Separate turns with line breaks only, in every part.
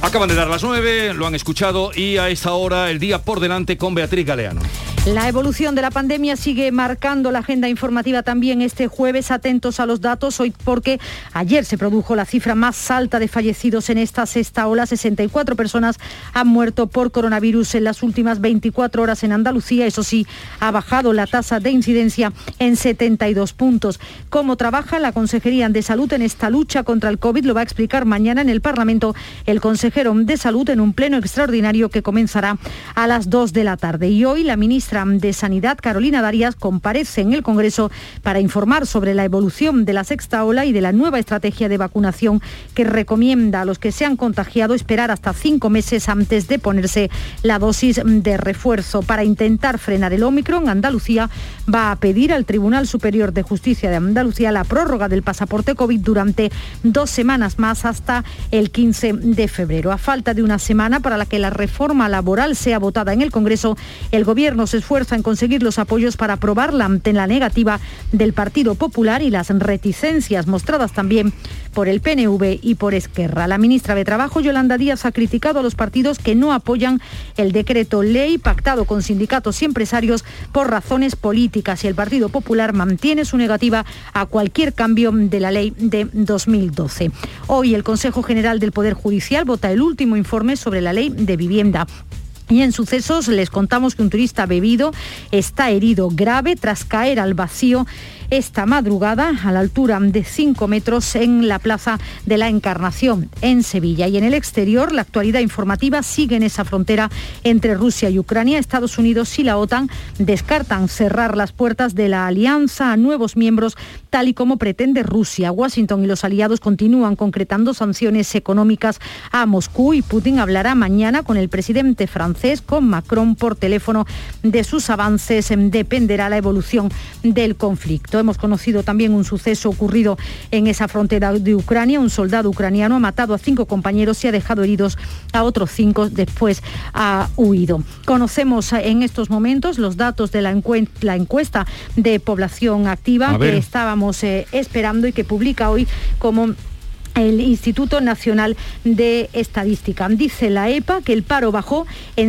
Acaban de dar las 9, lo han escuchado, y a esta hora el día por delante con Beatriz Galeano.
La evolución de la pandemia sigue marcando la agenda informativa también este jueves. Atentos a los datos hoy, porque ayer se produjo la cifra más alta de fallecidos en esta sexta ola. 64 personas han muerto por coronavirus en las últimas 24 horas en Andalucía. Eso sí, ha bajado la tasa de incidencia en 72 puntos. ¿Cómo trabaja la Consejería de Salud en esta lucha contra el COVID? Lo va a explicar mañana en el Parlamento el consejero de Salud en un pleno extraordinario que comenzará a las 2 de la tarde. Y hoy la ministra de Sanidad, Carolina Darias, comparece en el Congreso para informar sobre la evolución de la sexta ola y de la nueva estrategia de vacunación que recomienda a los que se han contagiado esperar hasta 5 meses antes de ponerse la dosis de refuerzo. Para intentar frenar el Ómicron, Andalucía va a pedir al Tribunal Superior de Justicia de Andalucía la prórroga del pasaporte COVID durante 2 semanas más, hasta el 15 de febrero. A falta de una semana para la que la reforma laboral sea votada en el Congreso, el Gobierno se esfuerza en conseguir los apoyos para aprobarla ante la negativa del Partido Popular y las reticencias mostradas también por el PNV y por Esquerra. La ministra de Trabajo, Yolanda Díaz, ha criticado a los partidos que no apoyan el decreto ley pactado con sindicatos y empresarios por razones políticas, y el Partido Popular mantiene su negativa a cualquier cambio de la ley de 2012. Hoy el Consejo General del Poder Judicial vota el último informe sobre la ley de vivienda. Y en sucesos les contamos que un turista bebido está herido grave tras caer al vacío esta madrugada a la altura de 5 metros en la Plaza de la Encarnación, en Sevilla. Y en el exterior, la actualidad informativa sigue en esa frontera entre Rusia y Ucrania. Estados Unidos y la OTAN descartan cerrar las puertas de la alianza a nuevos miembros, tal y como pretende Rusia. Washington y los aliados continúan concretando sanciones económicas a Moscú, y Putin hablará mañana con el presidente francés, con Macron, por teléfono. De sus avances dependerá la evolución del conflicto. Hemos conocido también un suceso ocurrido en esa frontera de Ucrania. Un soldado ucraniano ha matado a 5 compañeros y ha dejado heridos a otros 5, después ha huido. Conocemos en estos momentos los datos de la encuesta de población activa que estábamos esperando y que publica hoy como el Instituto Nacional de Estadística. Dice la EPA que el paro bajó en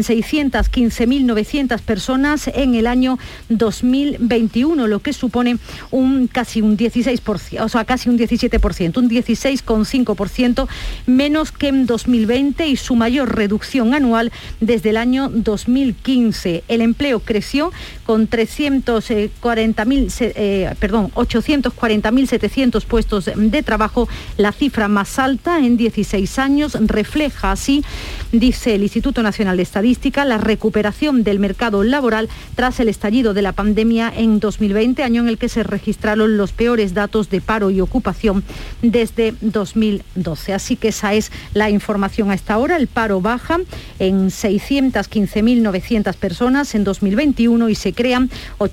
615.900 personas en el año 2021, lo que supone casi un 16%, o sea, casi un 17%, un 16,5% menos que en 2020 y su mayor reducción anual desde el año 2015. El empleo creció con 840.700 puestos de trabajo, la cifra más alta en 16 años. Refleja así, dice el Instituto Nacional de Estadística, la recuperación del mercado laboral tras el estallido de la pandemia en 2020, año en el que se registraron los peores datos de paro y ocupación desde 2012. Así que esa es la información a esta hora. El paro baja en 615.900 personas en 2021 y se crean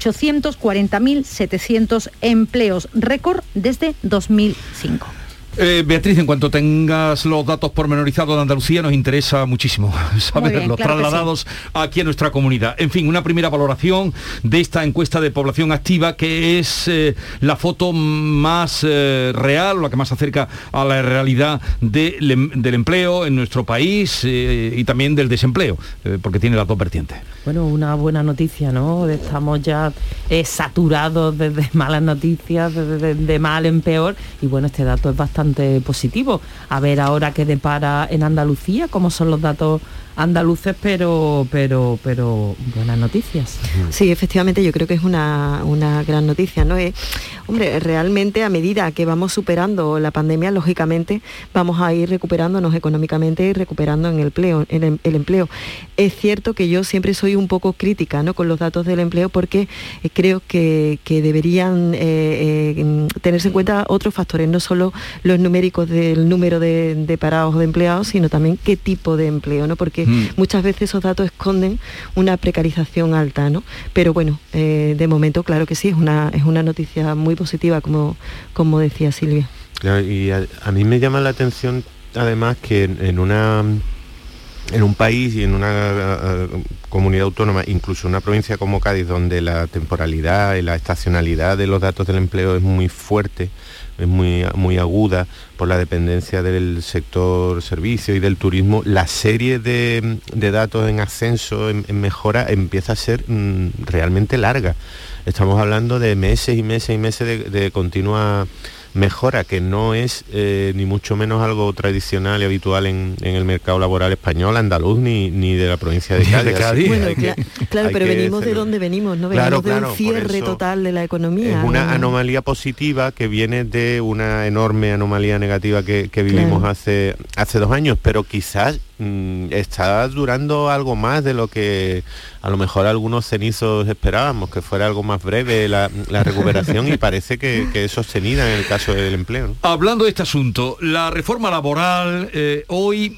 840.700 empleos, récord desde 2005.
Beatriz, en cuanto tengas los datos pormenorizados de Andalucía, nos interesa muchísimo saberlos, claro, trasladados aquí a nuestra comunidad. En fin, una primera valoración de esta encuesta de población activa, que es la foto más real, la que más se acerca a la realidad del empleo en nuestro país y también del desempleo, porque tiene las dos vertientes.
Bueno, una buena noticia, ¿no? Estamos ya saturados de malas noticias, de mal en peor, y bueno, este dato es bastante positivo. A ver ahora qué depara en Andalucía, cómo son los datos andaluces, pero buenas noticias.
Sí, efectivamente, yo creo que es una gran noticia, ¿no? Hombre, realmente a medida que vamos superando la pandemia, lógicamente vamos a ir recuperándonos económicamente y recuperando en el empleo. Es cierto que yo siempre soy un poco crítica, ¿no?, con los datos del empleo, porque creo que deberían tenerse en cuenta otros factores, no solo los numéricos del número de parados o de empleados, sino también qué tipo de empleo, ¿no? Porque muchas veces esos datos esconden una precarización alta, ¿no? Pero bueno, de momento, claro que sí, es una noticia muy positiva, como decía Silvia.
Claro, y a mí me llama la atención, además, que en una en un país y en una comunidad autónoma, incluso una provincia como Cádiz, donde la temporalidad y la estacionalidad de los datos del empleo es muy fuerte, es muy aguda por la dependencia del sector servicio y del turismo, la serie de datos en ascenso, en mejora, empieza a ser realmente larga. Estamos hablando de meses y meses y meses de continua mejora, que no es ni mucho menos algo tradicional y habitual en el mercado laboral español, andaluz, ni de la provincia de Cádiz.
Bueno, claro, pero venimos de donde venimos, ¿no? Venimos de un cierre total de la economía.
Es una anomalía positiva que viene de una enorme anomalía negativa que vivimos hace 2 años, pero quizás está durando algo más de lo que a lo mejor algunos cenizos esperábamos, que fuera algo más breve la recuperación, y parece que es sostenida en el caso del empleo, ¿no?
Hablando de este asunto, la reforma laboral, hoy,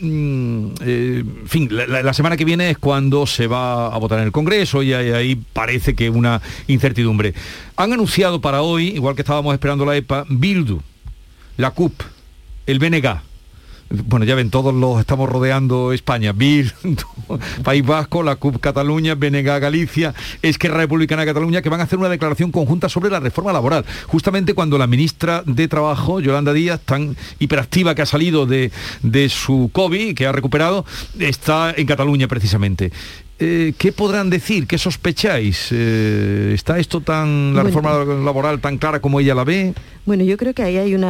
en fin, la semana que viene es cuando se va a votar en el Congreso, y ahí parece que una incertidumbre. Han anunciado para hoy, igual que estábamos esperando la EPA, Bildu, la CUP, el BNG. Bueno, ya ven, todos los estamos rodeando España. Bildu, País Vasco, la CUP Cataluña, BNG Galicia, Esquerra Republicana de Cataluña, que van a hacer una declaración conjunta sobre la reforma laboral. Justamente cuando la ministra de Trabajo, Yolanda Díaz, tan hiperactiva que ha salido de su COVID, que ha recuperado, está en Cataluña precisamente. ¿Qué podrán decir? ¿Qué sospecháis? ¿Está esto la reforma laboral tan clara como ella la ve?
Bueno, yo creo que ahí hay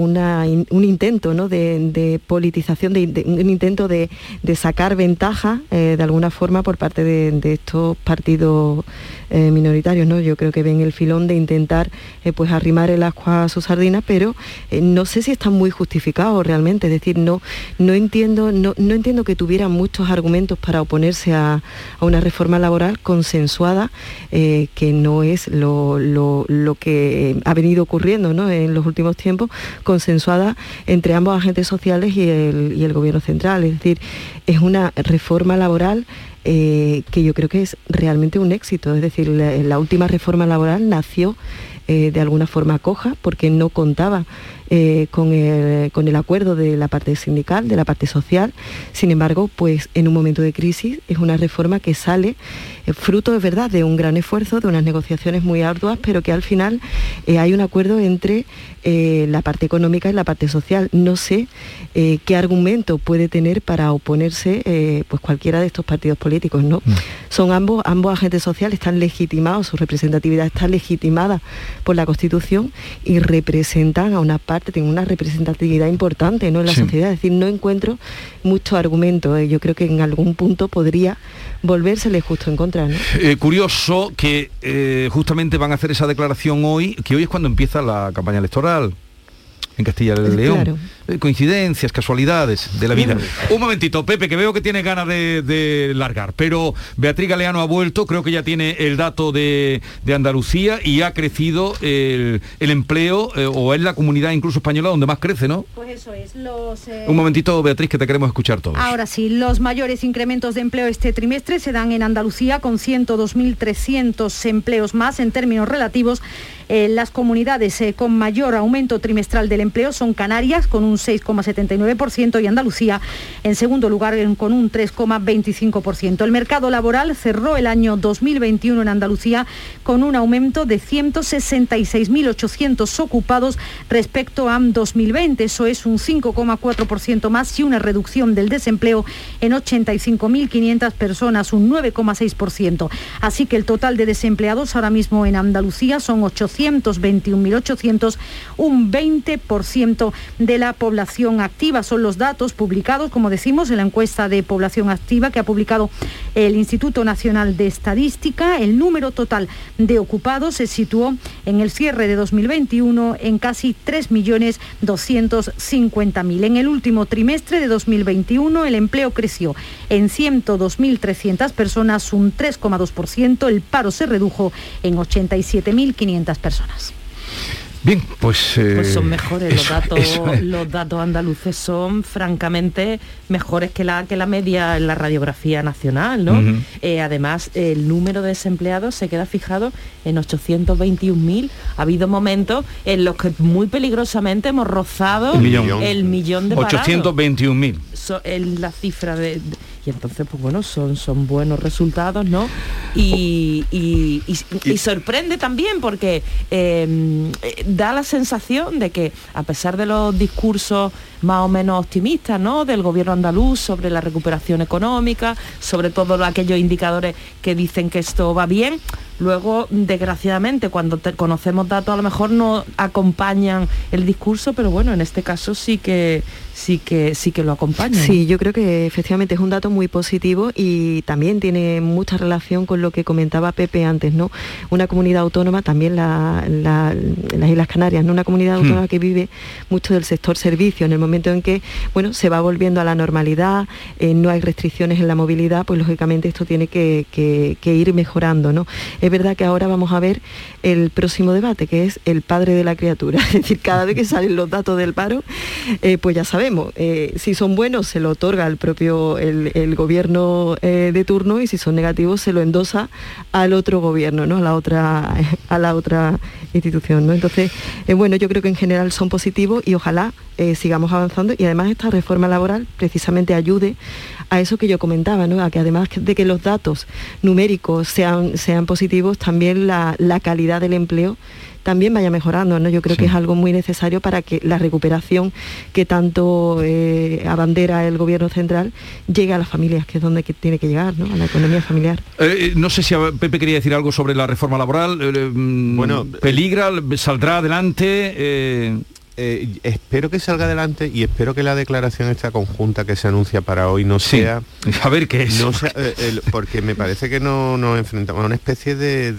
un intento, ¿no?, de politización, un intento de sacar ventaja de alguna forma por parte de estos partidos minoritarios, ¿no? Yo creo que ven el filón de intentar pues arrimar el ascua a sus sardinas, pero no sé si están muy justificados realmente. Es decir, no entiendo que tuvieran muchos argumentos para oponerse a una reforma laboral consensuada, que no es lo que ha venido ocurriendo, ¿no?, en los últimos tiempos, consensuada entre ambos agentes sociales y el gobierno central. Es decir, es una reforma laboral que yo creo que es realmente un éxito. Es decir, la última reforma laboral nació de alguna forma coja, porque no contaba con el acuerdo de la parte sindical, de la parte social. Sin embargo, pues en un momento de crisis es una reforma que sale fruto, es verdad, de un gran esfuerzo, de unas negociaciones muy arduas, pero que al final hay un acuerdo entre la parte económica y la parte social. No sé qué argumento puede tener para oponerse pues cualquiera de estos partidos políticos, ¿no? Son ambos agentes sociales, están legitimados, su representatividad está legitimada por la Constitución y representan a una parte, tienen una representatividad importante, ¿no?, en la sociedad. Es decir, no encuentro mucho argumento. Yo creo que en algún punto podría volvérsele justo en contra, ¿no?
Curioso que justamente van a hacer esa declaración hoy, que hoy es cuando empieza la campaña electoral en Castilla y León. Claro. Coincidencias, casualidades de la vida. Un momentito, Pepe, que veo que tiene ganas de largar, pero Beatriz Galeano ha vuelto, creo que ya tiene el dato de Andalucía, y ha crecido el empleo, o es la comunidad incluso española donde más crece, ¿no?
Pues eso es.
Un momentito, Beatriz, que te queremos escuchar todos.
Ahora sí, los mayores incrementos de empleo este trimestre se dan en Andalucía, con 102.300 empleos más en términos relativos. Las comunidades con mayor aumento trimestral del empleo son Canarias, con un 6,79%, y Andalucía en segundo lugar con un 3,25%. El mercado laboral cerró el año 2021 en Andalucía con un aumento de 166.800 ocupados respecto a 2020. Eso es un 5,4% más, y una reducción del desempleo en 85.500 personas, un 9,6%. Así que el total de desempleados ahora mismo en Andalucía son 821.800, un 20% de la población activa. Son los datos publicados, como decimos, en la encuesta de población activa que ha publicado el Instituto Nacional de Estadística. El número total de ocupados se situó en el cierre de 2021 en casi 3.250.000. En el último trimestre de 2021 el empleo creció en 102.300 personas, un 3,2%. El paro se redujo en 87.500 personas.
Bien, pues
son mejores los datos andaluces, son francamente mejores que la media en la radiografía nacional, ¿no? Además, el número de desempleados se queda fijado en 821.000. Ha habido momentos en los que muy peligrosamente hemos rozado el millón de parados.
821.000.
discurso es la cifra y entonces pues bueno, son buenos resultados, ¿no? Y sorprende también porque da la sensación de que a pesar de los discursos más o menos optimistas, ¿no?, del gobierno andaluz sobre la recuperación económica, sobre todos aquellos indicadores que dicen que esto va bien, luego desgraciadamente cuando conocemos datos a lo mejor no acompañan el discurso, pero bueno, en este caso sí que lo acompañan.
Sí, yo creo que efectivamente es un dato muy positivo y también tiene mucha relación con lo que comentaba Pepe antes, ¿no? Una comunidad autónoma, también las Islas Canarias, ¿no? Una comunidad autónoma que vive mucho del sector servicio. En el momento en que, bueno, se va volviendo a la normalidad, no hay restricciones en la movilidad, pues lógicamente esto tiene que ir mejorando, ¿no? Es verdad que ahora vamos a ver el próximo debate, que es el padre de la criatura. Es decir, cada vez que salen los datos del paro, pues ya sabemos, si son buenos se lo otorga el propio el gobierno de turno, y si son negativos se lo endosa al otro gobierno, ¿no? a la otra institución, ¿no? Entonces, bueno, yo creo que en general son positivos y ojalá sigamos avanzando, y además esta reforma laboral precisamente ayude a eso que yo comentaba, ¿no? A que además de que los datos numéricos sean positivos, también la calidad del empleo también vaya mejorando, ¿no? Yo creo que es algo muy necesario para que la recuperación que tanto abandera el gobierno central llegue a las familias, que es donde tiene que llegar, ¿no? A la economía familiar.
No sé si Pepe quería decir algo sobre la reforma laboral. Bueno, ¿peligra? ¿Saldrá adelante?
Espero que salga adelante y espero que la declaración esta conjunta que se anuncia para hoy no sea...
A ver qué es.
No sea, porque me parece que nos enfrentamos a una especie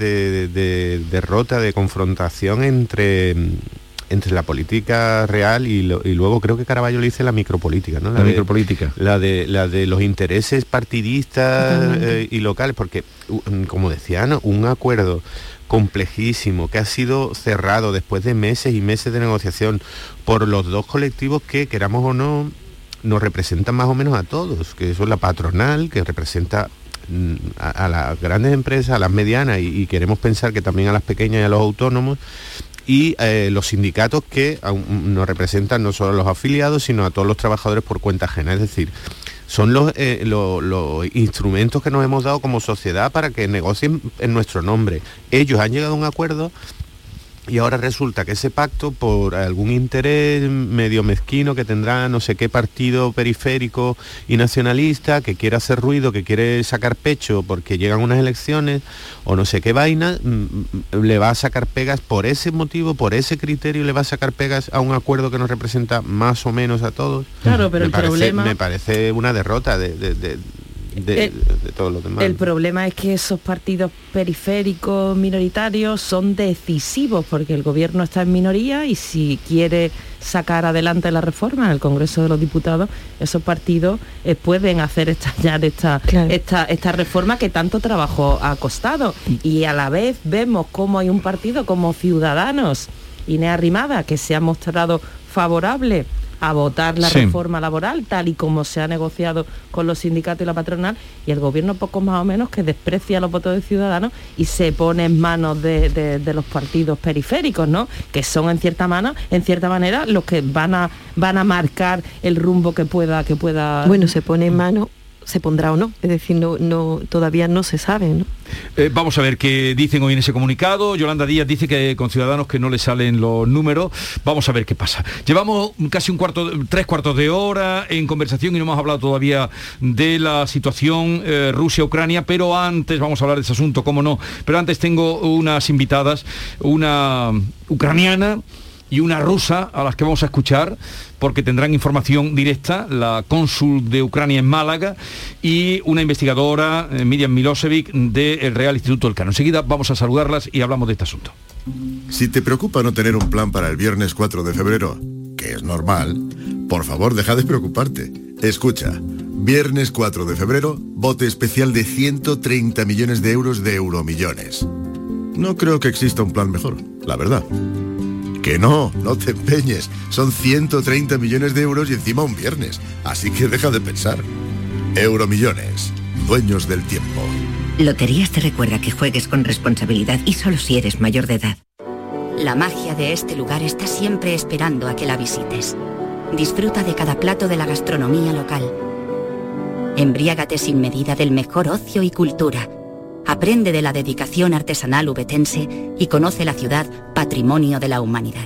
de derrota, de confrontación entre la política real y luego creo que Caraballo le dice la micropolítica, ¿no? La
micropolítica.
La de los intereses partidistas y locales, porque, como decía Ana, un acuerdo complejísimo que ha sido cerrado después de meses y meses de negociación por los dos colectivos que, queramos o no, nos representan más o menos a todos, que son la patronal, que representa a las grandes empresas, a las medianas y queremos pensar que también a las pequeñas y a los autónomos, y los sindicatos que nos representan no solo a los afiliados, sino a todos los trabajadores por cuenta ajena. Es decir, son los instrumentos que nos hemos dado como sociedad para que negocien en nuestro nombre. Ellos han llegado a un acuerdo y ahora resulta que ese pacto, por algún interés medio mezquino que tendrá no sé qué partido periférico y nacionalista que quiere hacer ruido, que quiere sacar pecho porque llegan unas elecciones o no sé qué vaina, le va a sacar pegas por ese motivo, por ese criterio, le va a sacar pegas a un acuerdo que nos representa más o menos a todos.
Claro, pero
me parece una derrota de todo lo demás.
El problema es que esos partidos periféricos minoritarios son decisivos porque el gobierno está en minoría y si quiere sacar adelante la reforma en el Congreso de los Diputados, esos partidos pueden hacer esta reforma que tanto trabajo ha costado. Y a la vez vemos cómo hay un partido como Ciudadanos, Inés Arrimada, que se ha mostrado favorable a votar la reforma laboral tal y como se ha negociado con los sindicatos y la patronal, y el gobierno poco más o menos que desprecia los votos de Ciudadanos y se pone en manos de los partidos periféricos, ¿no? Que son en cierta manera los que van a marcar el rumbo que pueda.
Bueno, se pone en manos, se pondrá o no, es decir, no todavía no se sabe, ¿no?
Vamos a ver qué dicen hoy en ese comunicado. Yolanda Díaz dice que con Ciudadanos que no le salen los números. Vamos a ver qué pasa. Llevamos casi 3/4 de hora en conversación y no hemos hablado todavía de la situación Rusia-Ucrania, pero antes vamos a hablar de ese asunto, cómo no. Pero antes tengo unas invitadas, una ucraniana y una rusa a las que vamos a escuchar porque tendrán información directa, la cónsul de Ucrania en Málaga y una investigadora, Miriam Milosevic, del Real Instituto Elcano. Enseguida vamos a saludarlas y hablamos de este asunto.
Si te preocupa no tener un plan para el viernes 4 de febrero, que es normal, por favor deja de preocuparte. Escucha, viernes 4 de febrero, bote especial de 130 millones de euros de Euromillones. No creo que exista un plan mejor, la verdad. Que no te empeñes. Son 130 millones de euros y encima un viernes. Así que deja de pensar. Euromillones, dueños del tiempo.
Loterías te recuerda que juegues con responsabilidad y solo si eres mayor de edad. La magia de este lugar está siempre esperando a que la visites. Disfruta de cada plato de la gastronomía local. Embriágate sin medida del mejor ocio y cultura. Aprende de la dedicación artesanal ubetense y conoce la ciudad patrimonio de la humanidad.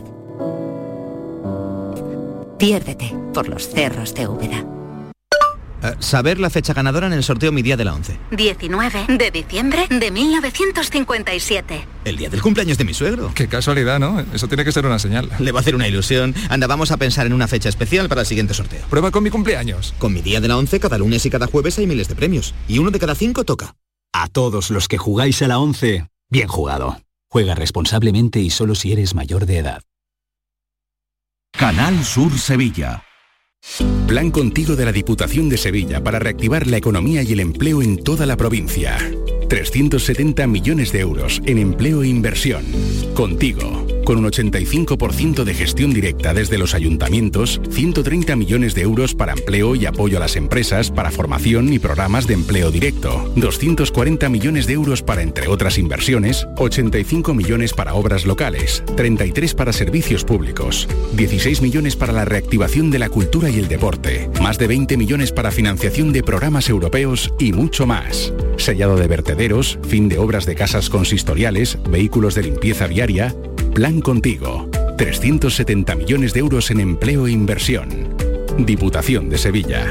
Piérdete por los cerros de Úbeda.
Saber la fecha ganadora en el sorteo Mi Día de la 11.
19 de diciembre de 1957.
El día del cumpleaños de mi suegro.
Qué casualidad, ¿no? Eso tiene que ser una señal.
Le va a hacer una ilusión. Anda, vamos a pensar en una fecha especial para el siguiente sorteo.
Prueba con mi cumpleaños.
Con Mi Día de la 11, cada lunes y cada jueves hay miles de premios. Y 1 de cada 5 toca.
A todos los que jugáis a la 11, bien jugado. Juega responsablemente y solo si eres mayor de edad.
Canal Sur Sevilla. Plan Contigo de la Diputación de Sevilla para reactivar la economía y el empleo en toda la provincia. 370 millones de euros en empleo e inversión. Contigo, con un 85% de gestión directa desde los ayuntamientos, 130 millones de euros para empleo y apoyo a las empresas, para formación y programas de empleo directo, 240 millones de euros para, entre otras inversiones, 85 millones para obras locales, 33 para servicios públicos, 16 millones para la reactivación de la cultura y el deporte, más de 20 millones para financiación de programas europeos y mucho más. Sellado de vertederos, fin de obras de casas consistoriales, vehículos de limpieza viaria. Plan Contigo. 370 millones de euros en empleo e inversión. Diputación de Sevilla.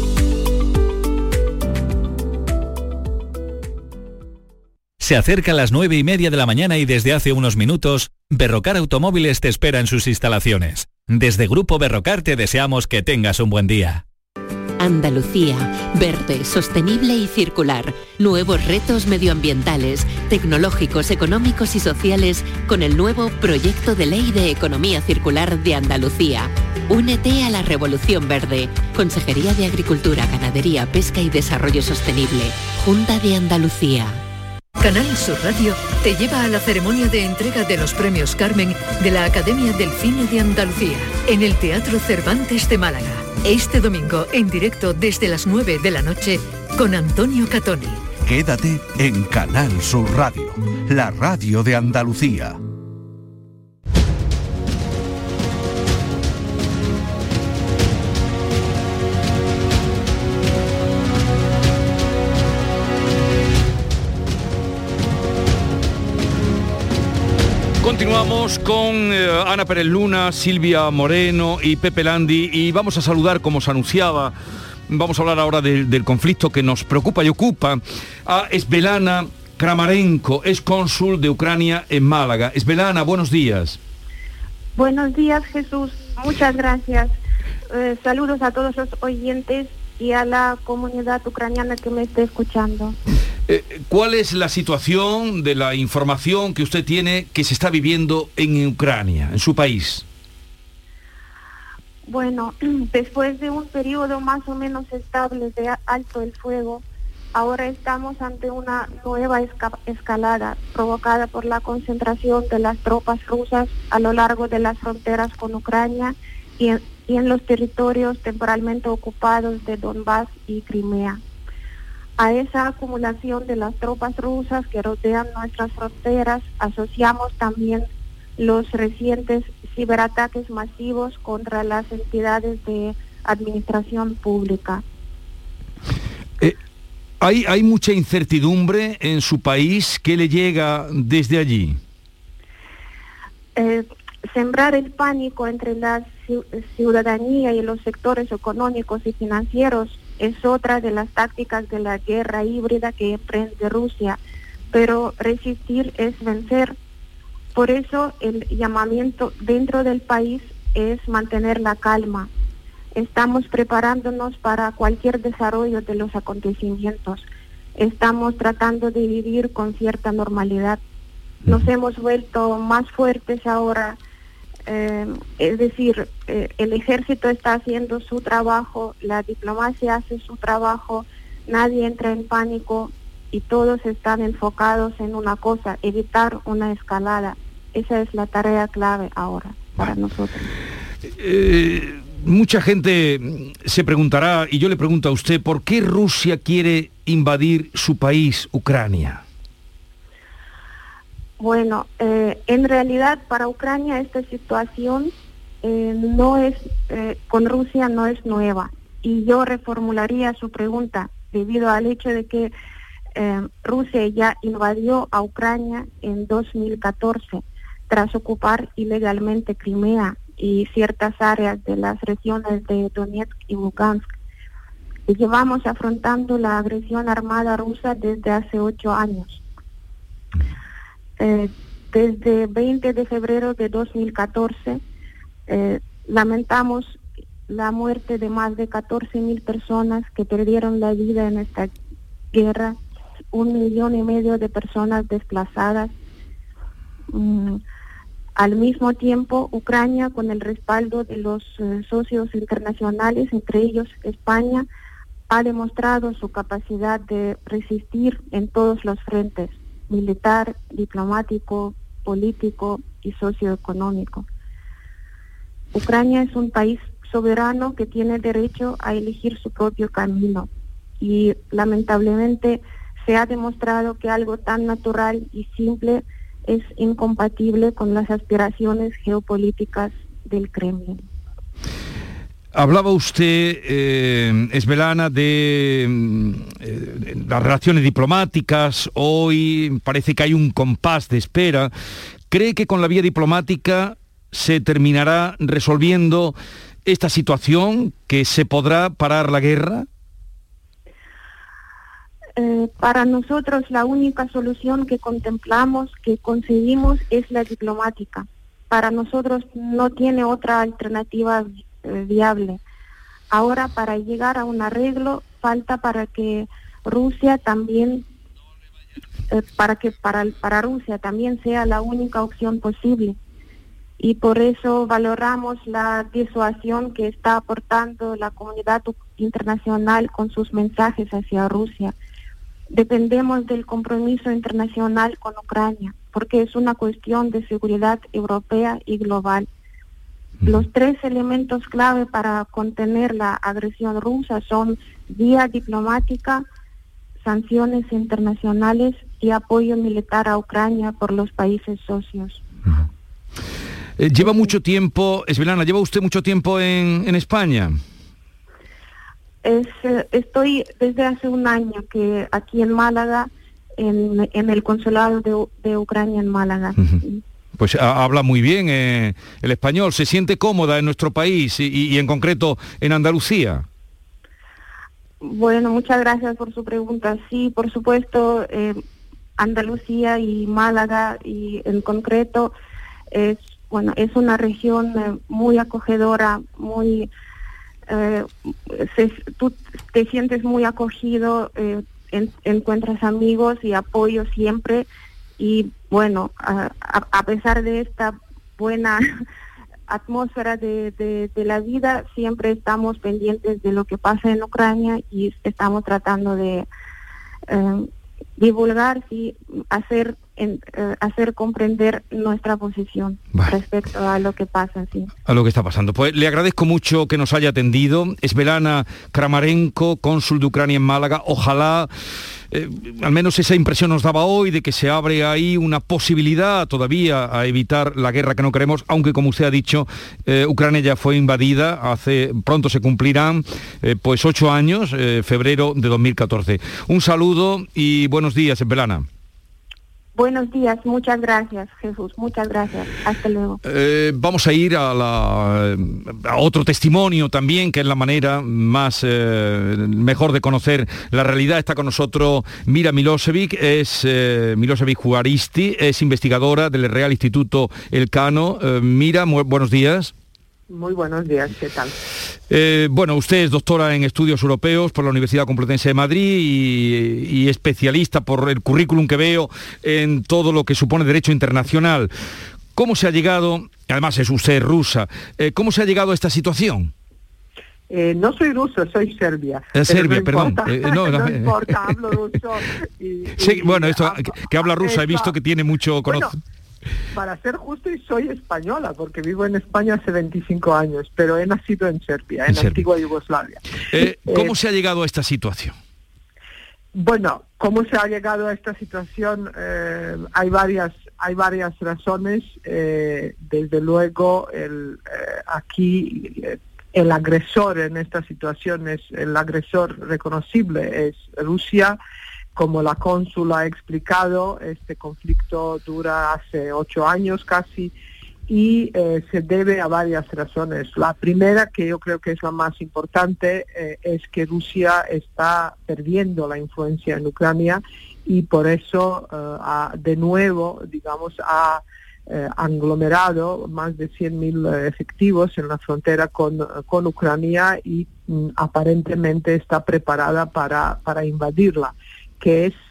Se acerca a las 9:30 de la mañana y desde hace unos minutos, Berrocar Automóviles te espera en sus instalaciones. Desde Grupo Berrocar te deseamos que tengas un buen día.
Andalucía, verde, sostenible y circular. Nuevos retos medioambientales, tecnológicos, económicos y sociales con el nuevo Proyecto de Ley de Economía Circular de Andalucía. Únete a la Revolución Verde. Consejería de Agricultura, Ganadería, Pesca y Desarrollo Sostenible. Junta de Andalucía.
Canal Sur Radio te lleva a la ceremonia de entrega de los premios Carmen de la Academia del Cine de Andalucía en el Teatro Cervantes de Málaga. Este domingo en directo desde las 9 de la noche con Antonio Catoni.
Quédate en Canal Sur Radio, la radio de Andalucía.
Continuamos con Ana Pérez Luna, Silvia Moreno y Pepe Landi y vamos a saludar, como se anunciaba, vamos a hablar ahora del conflicto que nos preocupa y ocupa, a Svetlana Kramarenko, es cónsul de Ucrania en Málaga. Svetlana, buenos días.
Buenos días, Jesús. Muchas gracias. Saludos a todos los oyentes y a la comunidad ucraniana que me esté escuchando.
¿Cuál es la situación de la información que usted tiene que se está viviendo en Ucrania, en su país?
Bueno, después de un periodo más o menos estable de alto el fuego, ahora estamos ante una nueva escalada provocada por la concentración de las tropas rusas a lo largo de las fronteras con Ucrania y en los territorios temporalmente ocupados de Donbass y Crimea. A esa acumulación de las tropas rusas que rodean nuestras fronteras asociamos también los recientes ciberataques masivos contra las entidades de administración pública.
¿Hay mucha incertidumbre en su país? ¿Qué le llega desde allí?
Sembrar el pánico entre la ciudadanía y los sectores económicos y financieros es otra de las tácticas de la guerra híbrida que emprende Rusia, pero resistir es vencer. Por eso el llamamiento dentro del país es mantener la calma. Estamos preparándonos para cualquier desarrollo de los acontecimientos. Estamos tratando de vivir con cierta normalidad. Nos hemos vuelto más fuertes ahora. Es decir, el ejército está haciendo su trabajo, la diplomacia hace su trabajo, nadie entra en pánico y todos están enfocados en una cosa, evitar una escalada. Esa es la tarea clave ahora para nosotros.
Mucha gente se preguntará, y yo le pregunto a usted, ¿por qué Rusia quiere invadir su país, Ucrania?
Bueno, en realidad para Ucrania esta situación con Rusia no es nueva. Y yo reformularía su pregunta debido al hecho de que Rusia ya invadió a Ucrania en 2014 tras ocupar ilegalmente Crimea y ciertas áreas de las regiones de Donetsk y Lugansk. Y llevamos afrontando la agresión armada rusa desde hace 8 años. Desde 20 de febrero de 2014 lamentamos la muerte de más de 14.000 personas que perdieron la vida en esta guerra, 1,5 millones de personas desplazadas. Al mismo tiempo, Ucrania, con el respaldo de los socios internacionales, entre ellos España, ha demostrado su capacidad de resistir en todos los frentes: militar, diplomático, político y socioeconómico. Ucrania es un país soberano que tiene derecho a elegir su propio camino y lamentablemente se ha demostrado que algo tan natural y simple es incompatible con las aspiraciones geopolíticas del Kremlin.
Hablaba usted, Svetlana, de las relaciones diplomáticas. Hoy parece que hay un compás de espera. ¿Cree que con la vía diplomática se terminará resolviendo esta situación, que se podrá parar la guerra?
Para nosotros la única solución que contemplamos, que concebimos, es la diplomática. Para nosotros no tiene otra alternativa viable. Ahora, para llegar a un arreglo, falta para que Rusia también, para Rusia también sea la única opción posible. Y por eso valoramos la disuasión que está aportando la comunidad internacional con sus mensajes hacia Rusia. Dependemos del compromiso internacional con Ucrania, porque es una cuestión de seguridad europea y global. Los 3 elementos clave para contener la agresión rusa son vía diplomática, sanciones internacionales y apoyo militar a Ucrania por los países socios.
Lleva mucho tiempo, Svetlana, ¿lleva usted mucho tiempo en España?
Estoy desde hace un año que aquí en Málaga, en el consulado de Ucrania en Málaga.
Pues habla muy bien el español. ¿Se siente cómoda en nuestro país y en concreto en Andalucía?
Bueno, muchas gracias por su pregunta. Sí, por supuesto, Andalucía y Málaga y en concreto es una región muy acogedora, muy tú te sientes muy acogido, encuentras amigos y apoyo siempre. Y bueno, a pesar de esta buena atmósfera de la vida, siempre estamos pendientes de lo que pasa en Ucrania y estamos tratando de divulgar y hacer comprender nuestra posición respecto a lo que pasa, sí.
A lo que está pasando. Pues le agradezco mucho que nos haya atendido. Svetlana Kramarenko, cónsul de Ucrania en Málaga. Ojalá, al menos esa impresión nos daba hoy, de que se abre ahí una posibilidad todavía a evitar la guerra que no queremos, aunque como usted ha dicho, Ucrania ya fue invadida, pronto se cumplirán 8 años, febrero de 2014. Un saludo y buenos días, Svetlana.
Buenos días, muchas gracias, Jesús, muchas gracias. Hasta luego.
Vamos a ir a otro testimonio también, que es la manera mejor de conocer la realidad. Está con nosotros Mira Milosevic, es Milosevic Juaristi, es investigadora del Real Instituto Elcano. Mira, buenos días.
Muy buenos días, ¿qué tal?
Usted es doctora en estudios europeos por la Universidad Complutense de Madrid y especialista, por el currículum que veo, en todo lo que supone derecho internacional. ¿Cómo se ha llegado, además es usted rusa, cómo se ha llegado a esta situación?
No soy ruso, soy serbia.
Serbia, perdón.
No importa, hablo ruso.
Sí, esto que habla rusa, he visto que tiene mucho conocimiento.
Para ser justo, soy española, porque vivo en España hace 25 años, pero he nacido en Serbia, en antigua Yugoslavia.
¿Cómo se ha llegado a esta situación?
Bueno, ¿cómo se ha llegado a esta situación? Hay varias hay varias razones. Desde luego, aquí el agresor en esta situación el agresor reconocible es Rusia. Como la cónsul ha explicado, este conflicto dura hace 8 años casi y se debe a varias razones. La primera, que yo creo que es la más importante, es que Rusia está perdiendo la influencia en Ucrania y por eso de nuevo, digamos, ha aglomerado más de 100.000 efectivos en la frontera con Ucrania y aparentemente está preparada para invadirla, que es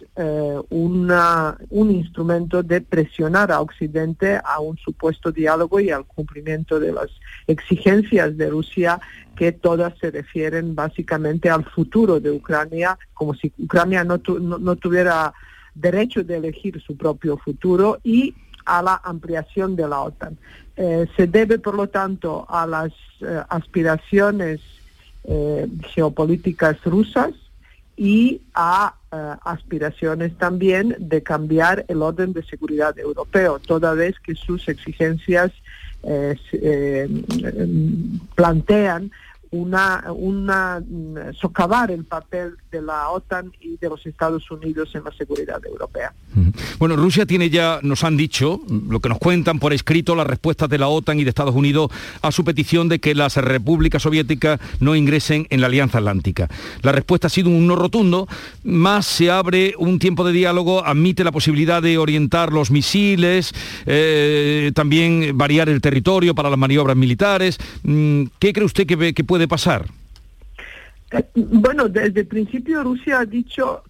un instrumento de presionar a Occidente a un supuesto diálogo y al cumplimiento de las exigencias de Rusia, que todas se refieren básicamente al futuro de Ucrania, como si Ucrania no tuviera derecho de elegir su propio futuro, y a la ampliación de la OTAN. Se debe, por lo tanto, a las aspiraciones geopolíticas rusas y a aspiraciones también de cambiar el orden de seguridad europeo, toda vez que sus exigencias plantean socavar el papel de la OTAN y de los Estados Unidos en la seguridad europea.
Bueno, Rusia tiene ya, nos han dicho, lo que nos cuentan por escrito, las respuestas de la OTAN y de Estados Unidos a su petición de que las repúblicas soviéticas no ingresen en la Alianza Atlántica. La respuesta ha sido un no rotundo, más se abre un tiempo de diálogo, admite la posibilidad de orientar los misiles, también variar el territorio para las maniobras militares. ¿Qué cree usted que puede pasar?
Bueno, desde el principio Rusia ha dicho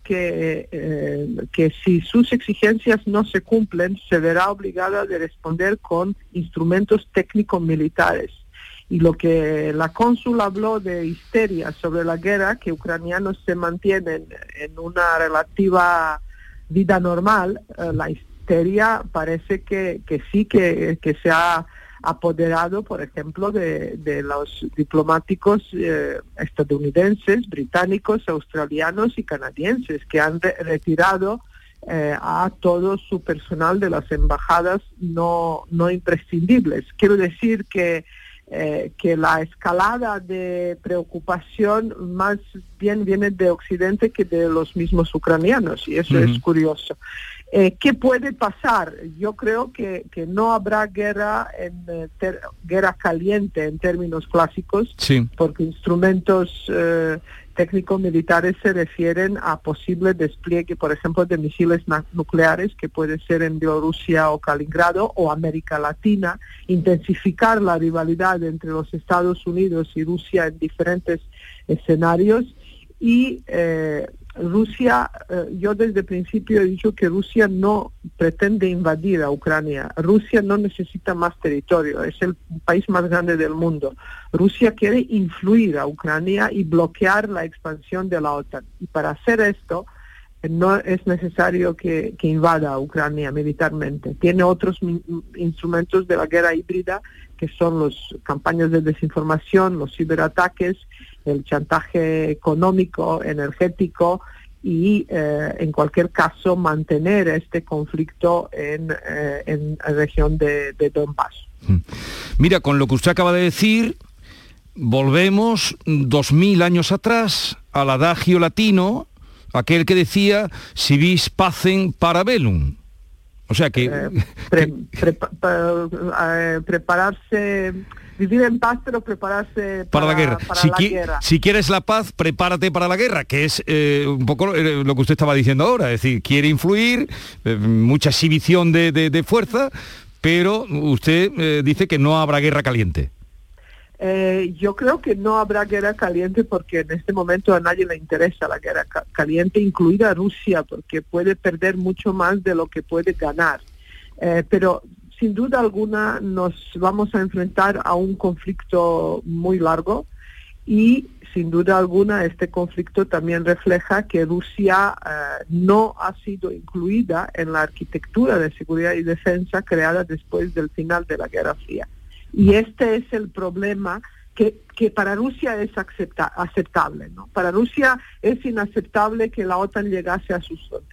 que si sus exigencias no se cumplen, se verá obligada a responder con instrumentos técnicos militares. Y lo que la cónsul habló de histeria sobre la guerra, que ucranianos se mantienen en una relativa vida normal, la histeria parece que sí, que se ha apoderado, por ejemplo, de los diplomáticos estadounidenses, británicos, australianos y canadienses, que han retirado a todo su personal de las embajadas no imprescindibles. Quiero decir que la escalada de preocupación más bien viene de Occidente que de los mismos ucranianos, y eso es curioso. ¿Qué puede pasar? Yo creo que no habrá guerra guerra caliente en términos clásicos, sí, porque instrumentos técnicos militares se refieren a posible despliegue, por ejemplo, de misiles nucleares, que puede ser en Bielorrusia o Kaliningrado o América Latina, intensificar la rivalidad entre los Estados Unidos y Rusia en diferentes escenarios. Y Rusia, yo desde el principio he dicho que Rusia no pretende invadir a Ucrania. Rusia no necesita más territorio, es el país más grande del mundo. Rusia quiere influir a Ucrania y bloquear la expansión de la OTAN. Y para hacer esto, no es necesario que invada a Ucrania militarmente. Tiene otros instrumentos de la guerra híbrida, que son las campañas de desinformación, los ciberataques, el chantaje económico, energético y, en cualquier caso, mantener este conflicto en la región de Donbass.
Mira, con lo que usted acaba de decir, volvemos 2000 años atrás al adagio latino, aquel que decía si vis pacem para bellum. O sea que... prepararse...
Vivir en paz, pero prepararse
para la guerra. Si quieres la paz, prepárate para la guerra, que es un poco lo que usted estaba diciendo ahora. Es decir, quiere influir, mucha exhibición de fuerza, pero usted dice que no habrá guerra caliente.
Yo creo que no habrá guerra caliente porque en este momento a nadie le interesa la guerra caliente, incluida Rusia, porque puede perder mucho más de lo que puede ganar. Pero sin duda alguna nos vamos a enfrentar a un conflicto muy largo y sin duda alguna este conflicto también refleja que Rusia no ha sido incluida en la arquitectura de seguridad y defensa creada después del final de la Guerra Fría. Y este es el problema que para Rusia es aceptable, ¿no? Para Rusia es inaceptable que la OTAN llegase a sus fronteras.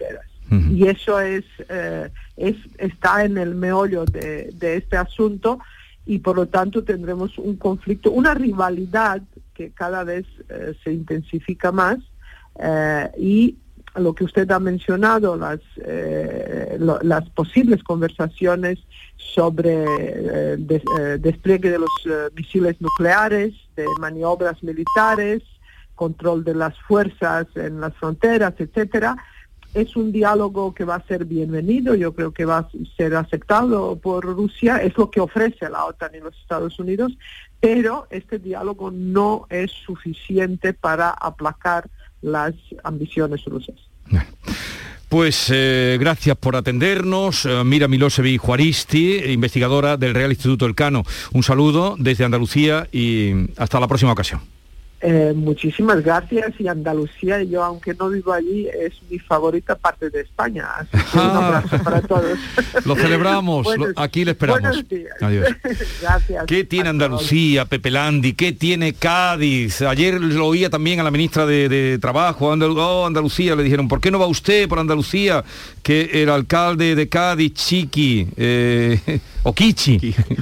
Y eso está en el meollo de este asunto, y por lo tanto tendremos un conflicto, una rivalidad que cada vez se intensifica más, y lo que usted ha mencionado, las posibles conversaciones sobre despliegue de los misiles nucleares, de maniobras militares, control de las fuerzas en las fronteras, etcétera. Es un diálogo que va a ser bienvenido, yo creo que va a ser aceptado por Rusia, es lo que ofrece la OTAN y los Estados Unidos, pero este diálogo no es suficiente para aplacar las ambiciones rusas.
Pues gracias por atendernos. Mira Milosevic Juaristi, investigadora del Real Instituto Elcano. Un saludo desde Andalucía y hasta la próxima ocasión.
Muchísimas gracias, y Andalucía, yo aunque no vivo allí, es mi favorita parte de España, así que un abrazo para todos.
Lo celebramos, aquí le esperamos.
Buenos días.
Adiós.
Gracias.
¿Qué tiene Andalucía, Pepe Landi? ¿Qué tiene Cádiz? Ayer lo oía también a la ministra de Trabajo. Andalucía, le dijeron, ¿por qué no va usted por Andalucía? Que el alcalde de Cádiz, Chiqui, o Kichi,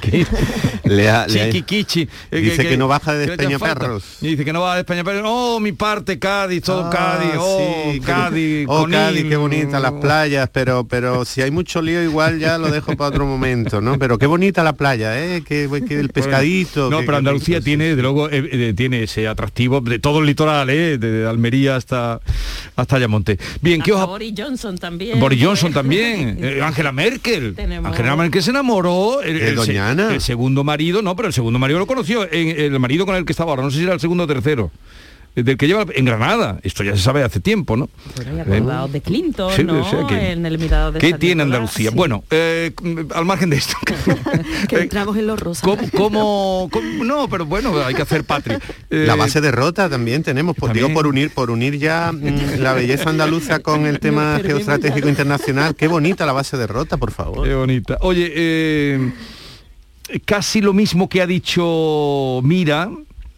Kichi,
dice que no baja de Despeñaperros.
Y dice que no va de Despeñaperros. Oh, mi parte Cádiz, todo Cádiz.
Sí,
Cádiz.
Cádiz, qué bonita las playas, pero si hay mucho lío igual ya lo dejo para otro momento, ¿no? Pero qué bonita la playa, que el pescadito.
No, pero Andalucía tiene, desde luego, tiene ese atractivo de todo el litoral, de Almería hasta Ayamonte. Bien, ¿qué os
Boris Johnson también.
Boris Johnson también. Angela Merkel. Angela Merkel se enamoró. El segundo marido, no, pero el segundo marido lo conoció, el marido con el que estaba ahora, no sé si era el segundo o tercero, del que lleva en Granada. Esto ya se sabe hace tiempo, ¿no?
Bueno, y acordados de Clinton, sí, ¿no? En el Mirador de
¿qué
San
tiene
Nicolás?
Andalucía?
Sí.
Bueno, al margen de esto.
Que entramos en los rosas.
¿Cómo? No, pero bueno, hay que hacer patria.
La base de Rota también tenemos, digo, por unir ya la belleza andaluza con el tema geoestratégico internacional. Qué bonita la base de Rota, por favor.
Qué bonita. Oye, casi lo mismo que ha dicho Mira,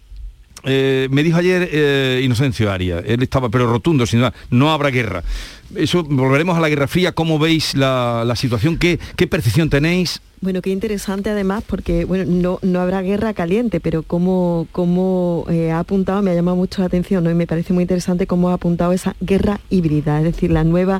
me dijo ayer Inocencio Arias, él estaba pero rotundo, sin duda, no habrá guerra. Eso, volveremos a la Guerra Fría. ¿Cómo veis la situación? ¿Qué percepción tenéis?
Bueno, qué interesante además, porque bueno, no habrá guerra caliente, pero como ha apuntado, me ha llamado mucho la atención, ¿no? Y me parece muy interesante cómo ha apuntado esa guerra híbrida, es decir, las nuevas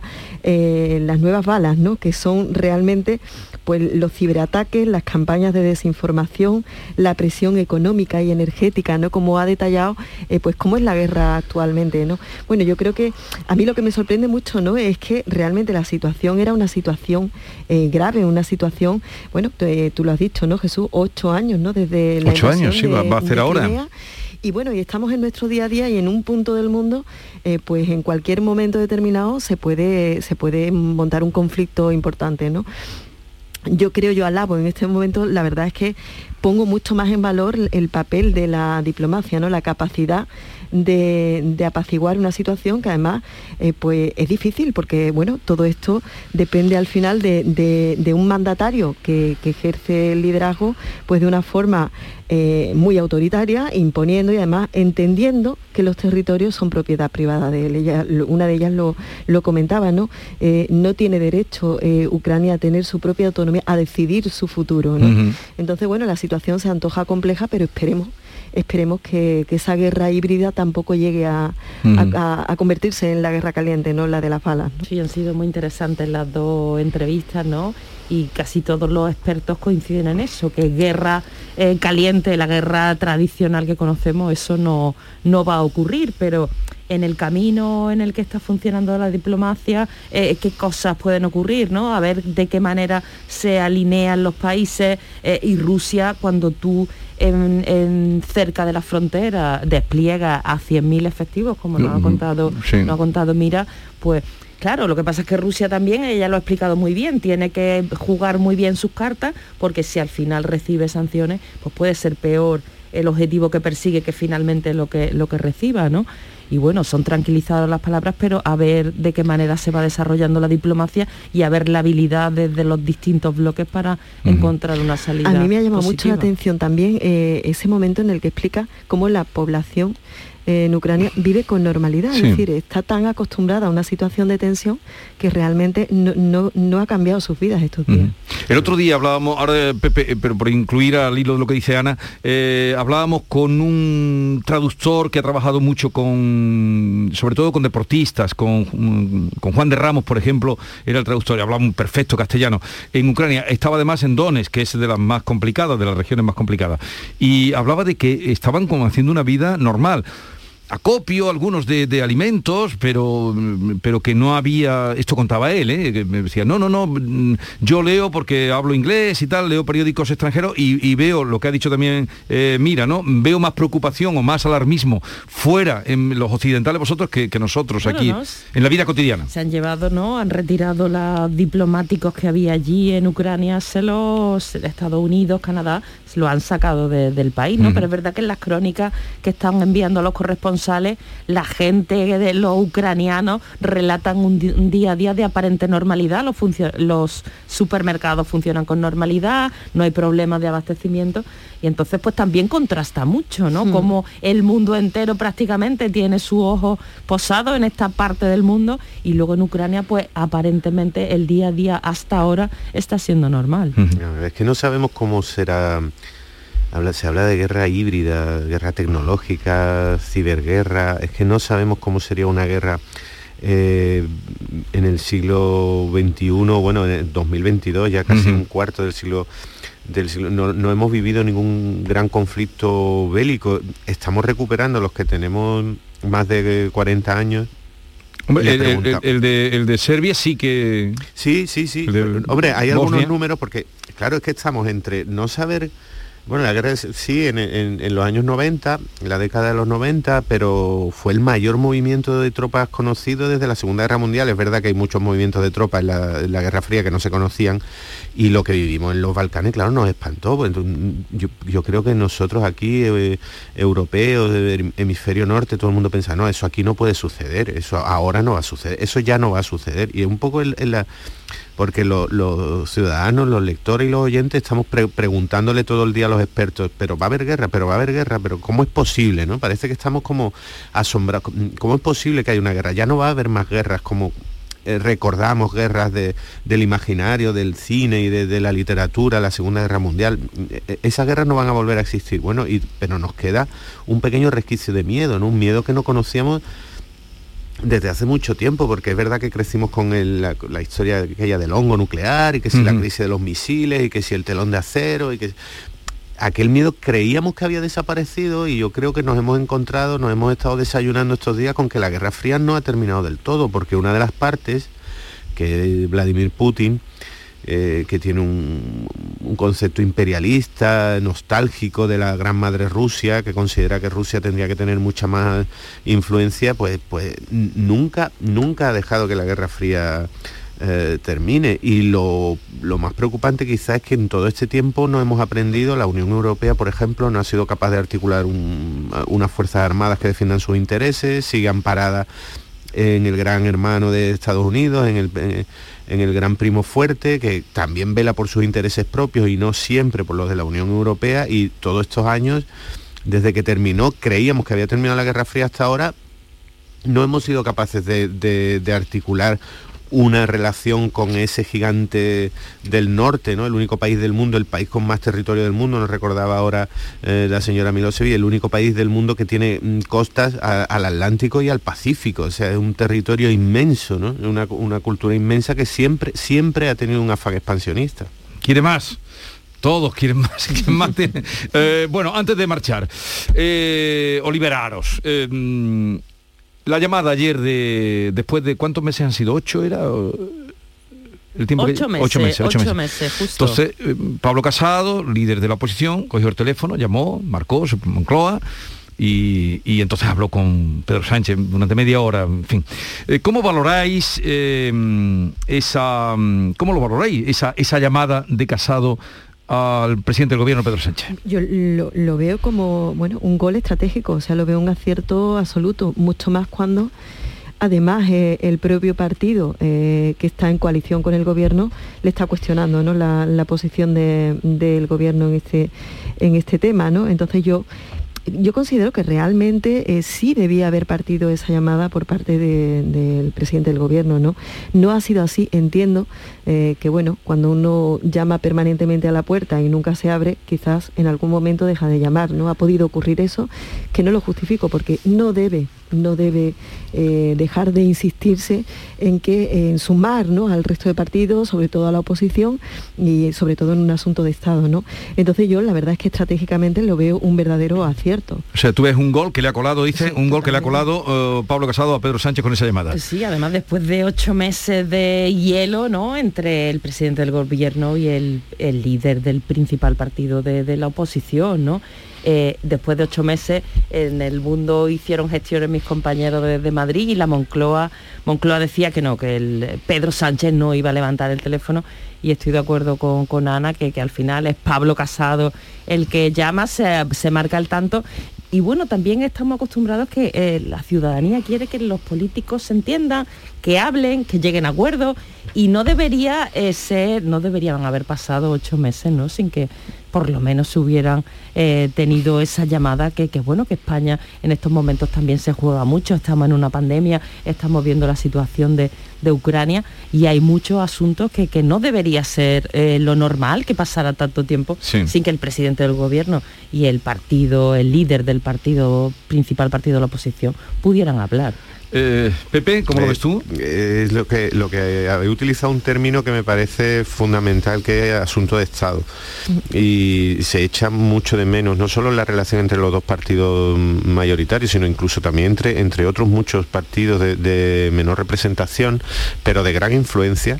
balas, ¿no? Que son realmente pues los ciberataques, las campañas de desinformación, la presión económica y energética, ¿no? Como ha detallado, pues cómo es la guerra actualmente, ¿no? Bueno, yo creo que a mí lo que me sorprende mucho, ¿no? Es que realmente la situación era una situación grave, una situación, bueno, tú lo has dicho, ¿no, Jesús? 8 años, ¿no? Desde la
8 años, sí, va a hacer ahora.
Crimea. Y bueno, y estamos en nuestro día a día y en un punto del mundo, pues en cualquier momento determinado se puede montar un conflicto importante, ¿no? Yo alabo en este momento, la verdad es que pongo mucho más en valor el papel de la diplomacia, ¿no? La capacidad de apaciguar una situación que además pues es difícil, porque bueno, todo esto depende al final de un mandatario que ejerce el liderazgo pues de una forma muy autoritaria, imponiendo y además entendiendo que los territorios son propiedad privada de él. Una de ellas lo comentaba, ¿no? No tiene derecho Ucrania a tener su propia autonomía, a decidir su futuro, ¿no? Uh-huh. Entonces, bueno, la situación se antoja compleja, pero esperemos que esa guerra híbrida tampoco llegue a convertirse en la guerra caliente, ¿no? La de las balas, ¿no?
Sí, han sido muy interesantes las dos entrevistas, ¿no? Y casi todos los expertos coinciden en eso, que guerra caliente, la guerra tradicional que conocemos, eso no va a ocurrir, pero en el camino en el que está funcionando la diplomacia, qué cosas pueden ocurrir, ¿no? A ver de qué manera se alinean los países, y Rusia, cuando tú en cerca de la frontera despliega a 100.000 efectivos, como nos ha contado Mira, pues claro, lo que pasa es que Rusia también, ella lo ha explicado muy bien, tiene que jugar muy bien sus cartas, porque si al final recibe sanciones, pues puede ser peor el objetivo que persigue que finalmente lo que reciba, ¿no? Y bueno, son tranquilizadoras las palabras, pero a ver de qué manera se va desarrollando la diplomacia y a ver la habilidad desde los distintos bloques para encontrar una salida.
A mí me ha llamado
positiva.
mucho la atención también ese momento en el que explica cómo la población en Ucrania, vive con normalidad,
Sí.
es decir, está tan acostumbrada a una situación de tensión que realmente no ha cambiado sus vidas estos días.
El otro día hablábamos, ahora Pepe, pero por incluir al hilo de lo que dice Ana, hablábamos con un traductor que ha trabajado mucho sobre todo con deportistas, con Juan de Ramos, por ejemplo, era el traductor, hablaba un perfecto castellano. En Ucrania estaba además en Donetsk, que es de las más complicadas, de las regiones más complicadas, y hablaba de que estaban como haciendo una vida normal. Acopio, algunos de alimentos, pero que no había, esto contaba él, que me decía, no, yo leo porque hablo inglés y tal, leo periódicos extranjeros y veo lo que ha dicho también Mira, ¿no? Veo más preocupación o más alarmismo fuera en los occidentales vosotros que nosotros aquí, en la vida cotidiana.
Se han llevado, ¿no? Han retirado los diplomáticos que había allí en Ucrania, Estados Unidos, Canadá, se lo han sacado del país, ¿no? Pero es verdad que en las crónicas que están enviando los corresponsales, la gente de los ucranianos relatan un día a día de aparente normalidad, los supermercados funcionan con normalidad, no hay problemas de abastecimiento, y entonces pues también contrasta mucho, ¿no? Como el mundo entero prácticamente tiene su ojo posado en esta parte del mundo, y luego en Ucrania pues aparentemente el día a día hasta ahora está siendo normal.
Es que no sabemos cómo será. Se habla de guerra híbrida, guerra tecnológica, ciberguerra. Es que no sabemos cómo sería una guerra en el siglo XXI, bueno, en el 2022, ya casi un cuarto del siglo. No hemos vivido ningún gran conflicto bélico. Estamos recuperando los que tenemos más de 40 años.
Hombre, el de Serbia sí que...
Sí. Hombre, hay algunos números porque, claro, es que estamos entre no saber... Bueno, la guerra sí, en los años 90, en la década de los 90, pero fue el mayor movimiento de tropas conocido desde la Segunda Guerra Mundial. Es verdad que hay muchos movimientos de tropas en la Guerra Fría que no se conocían, y lo que vivimos en los Balcanes, claro, nos espantó. Pues, yo creo que nosotros aquí, europeos, del hemisferio norte, todo el mundo piensa, no, eso aquí no puede suceder, eso ahora no va a suceder, eso ya no va a suceder. Y es un poco porque los ciudadanos, los lectores y los oyentes estamos preguntándole todo el día a los expertos, pero va a haber guerra, pero ¿cómo es posible? ¿No? Parece que estamos como asombrados. ¿Cómo es posible que haya una guerra? Ya no va a haber más guerras como recordamos guerras del imaginario, del cine y de la literatura, la Segunda Guerra Mundial. Esas guerras no van a volver a existir. Bueno, pero nos queda un pequeño resquicio de miedo, ¿no? Un miedo que no conocíamos desde hace mucho tiempo, porque es verdad que crecimos con la historia aquella del hongo nuclear, y que si la crisis de los misiles, y que si el telón de acero, y que aquel miedo creíamos que había desaparecido, y yo creo que nos hemos estado desayunando estos días con que la Guerra Fría no ha terminado del todo, porque una de las partes, que es Vladimir Putin, que tiene un concepto imperialista, nostálgico de la gran madre Rusia, que considera que Rusia tendría que tener mucha más influencia, pues nunca ha dejado que la Guerra Fría termine. Y lo más preocupante quizás es que en todo este tiempo no hemos aprendido. La Unión Europea, por ejemplo, no ha sido capaz de articular unas fuerzas armadas que defiendan sus intereses, sigue amparada en el gran hermano de Estados Unidos, en el gran primo fuerte, que también vela por sus intereses propios y no siempre por los de la Unión Europea. Y todos estos años, desde que terminó, creíamos que había terminado la Guerra Fría hasta ahora, no hemos sido capaces de articular una relación con ese gigante del norte, ¿no? El único país del mundo, el país con más territorio del mundo, nos recordaba ahora la señora Milosevic, el único país del mundo que tiene costas al Atlántico y al Pacífico. O sea, es un territorio inmenso, ¿no? Una cultura inmensa que siempre ha tenido un afán expansionista.
¿Quiere más? Todos quieren más. Bueno, antes de marchar, Oliver Aros, la llamada ayer después de ¿cuántos meses han sido? ¿8 era? El tiempo
8 meses. 8 meses, justo.
Entonces, Pablo Casado, líder de la oposición, cogió el teléfono, llamó, marcó Moncloa y entonces habló con Pedro Sánchez durante media hora, en fin. ¿Cómo valoráis esa llamada de Casado al presidente del gobierno, Pedro Sánchez?
Yo lo veo como, bueno, un gol estratégico, o sea, lo veo un acierto absoluto, mucho más cuando además el propio partido que está en coalición con el gobierno le está cuestionando, ¿no?, la posición del gobierno en este tema, ¿no? Entonces yo yo considero que realmente sí debía haber partido esa llamada por parte del presidente del gobierno, ¿no? No ha sido así, entiendo que bueno, cuando uno llama permanentemente a la puerta y nunca se abre, quizás en algún momento deja de llamar, ¿no? Ha podido ocurrir eso, que no lo justifico, porque no debe dejar de insistirse en sumar, ¿no?, al resto de partidos, sobre todo a la oposición y sobre todo en un asunto de Estado, ¿no? Entonces yo la verdad es que estratégicamente lo veo un verdadero acierto.
O sea, tú ves un gol que le ha colado, dice, un gol que le ha colado Pablo Casado a Pedro Sánchez con esa llamada.
Sí, además después de 8 meses de hielo, ¿no?, entre el presidente del gobierno y el líder del principal partido de la oposición, ¿no? Después de 8 meses en El Mundo hicieron gestiones mis compañeros de Madrid y la Moncloa decía que no, que el Pedro Sánchez no iba a levantar el teléfono, y estoy de acuerdo con Ana que al final es Pablo Casado el que llama, se marca el tanto. Y bueno, también estamos acostumbrados que la ciudadanía quiere que los políticos se entiendan, que hablen, que lleguen a acuerdos, y no deberían haber pasado 8 meses, ¿no?, sin que por lo menos se hubieran tenido esa llamada, que bueno, que España en estos momentos también se juega mucho, estamos en una pandemia, estamos viendo la situación de Ucrania, y hay muchos asuntos que no debería ser lo normal que pasara tanto tiempo sin que el presidente del gobierno y el líder del principal partido de la oposición pudieran hablar.
Pepe, ¿cómo lo ves tú?
Es lo que he utilizado un término que me parece fundamental, que es asunto de Estado, y se echa mucho de menos, no solo la relación entre los dos partidos mayoritarios, sino incluso también entre otros muchos partidos de menor representación, pero de gran influencia,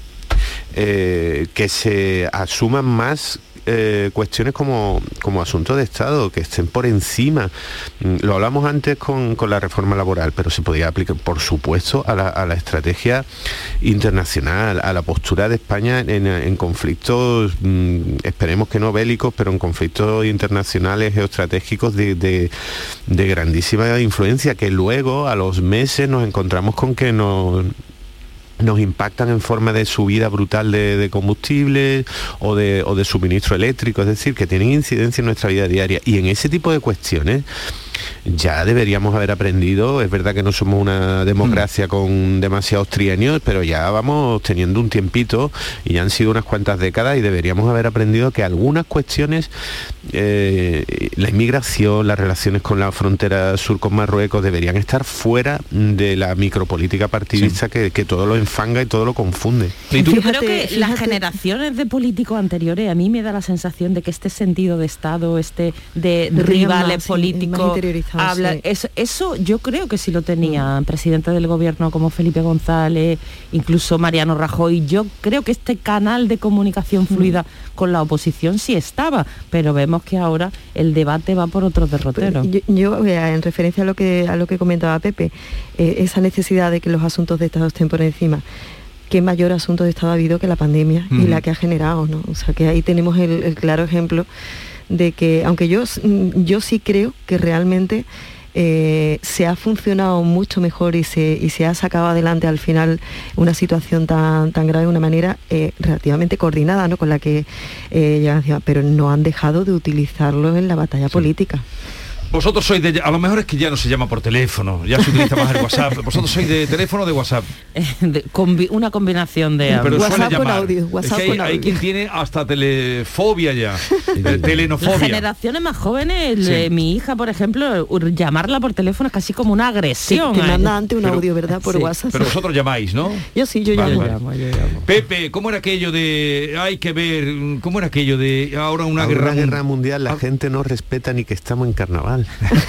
que se asuman más cuestiones como asuntos de Estado, que estén por encima. Lo hablamos antes con la reforma laboral, pero se podía aplicar, por supuesto, a la estrategia internacional, a la postura de España en conflictos, esperemos que no bélicos, pero en conflictos internacionales geoestratégicos de grandísima influencia, que luego a los meses nos encontramos con que nos impactan en forma de subida brutal de combustible o de suministro eléctrico, es decir, que tienen incidencia en nuestra vida diaria. Y en ese tipo de cuestiones ya deberíamos haber aprendido. Es verdad que no somos una democracia con demasiados trienios, pero ya vamos teniendo un tiempito y ya han sido unas cuantas décadas, y deberíamos haber aprendido que algunas cuestiones, la inmigración, las relaciones con la frontera sur con Marruecos, deberían estar fuera de la micropolítica partidista que todo lo enfanga y todo lo confunde.
Yo creo que las generaciones de políticos anteriores, a mí me da la sensación de que este sentido de Estado, de rivales políticos, eso yo creo que sí lo tenían presidentes del gobierno como Felipe González, incluso Mariano Rajoy. Yo creo que este canal de comunicación fluida con la oposición sí estaba, pero vemos que ahora el debate va por otros derroteros.
Yo en referencia a lo que comentaba Pepe, esa necesidad de que los asuntos de Estado estén por encima, ¿qué mayor asunto de Estado ha habido que la pandemia y la que ha generado, ¿no? O sea, que ahí tenemos el claro ejemplo de que, aunque yo sí creo que realmente se ha funcionado mucho mejor y se ha sacado adelante al final una situación tan grave de una manera relativamente coordinada, ¿no?, con la que llegan, pero no han dejado de utilizarlo en la batalla política.
Vosotros sois a lo mejor es que ya no se llama por teléfono, ya se utiliza más el WhatsApp. ¿Vosotros sois de teléfono o de WhatsApp?
Una combinación de
pero
WhatsApp con audio.
WhatsApp es que hay quien tiene hasta telefobia ya, telenofobia.
Las generaciones más jóvenes, mi hija, por ejemplo, llamarla por teléfono es casi como una agresión.
Te manda antes un audio, ¿verdad? Por WhatsApp.
Pero vosotros llamáis, ¿no?
Yo sí, yo llamo.
Pepe, ¿cómo era aquello de ahora una
guerra mundial? La gente no respeta ni que estamos en carnaval.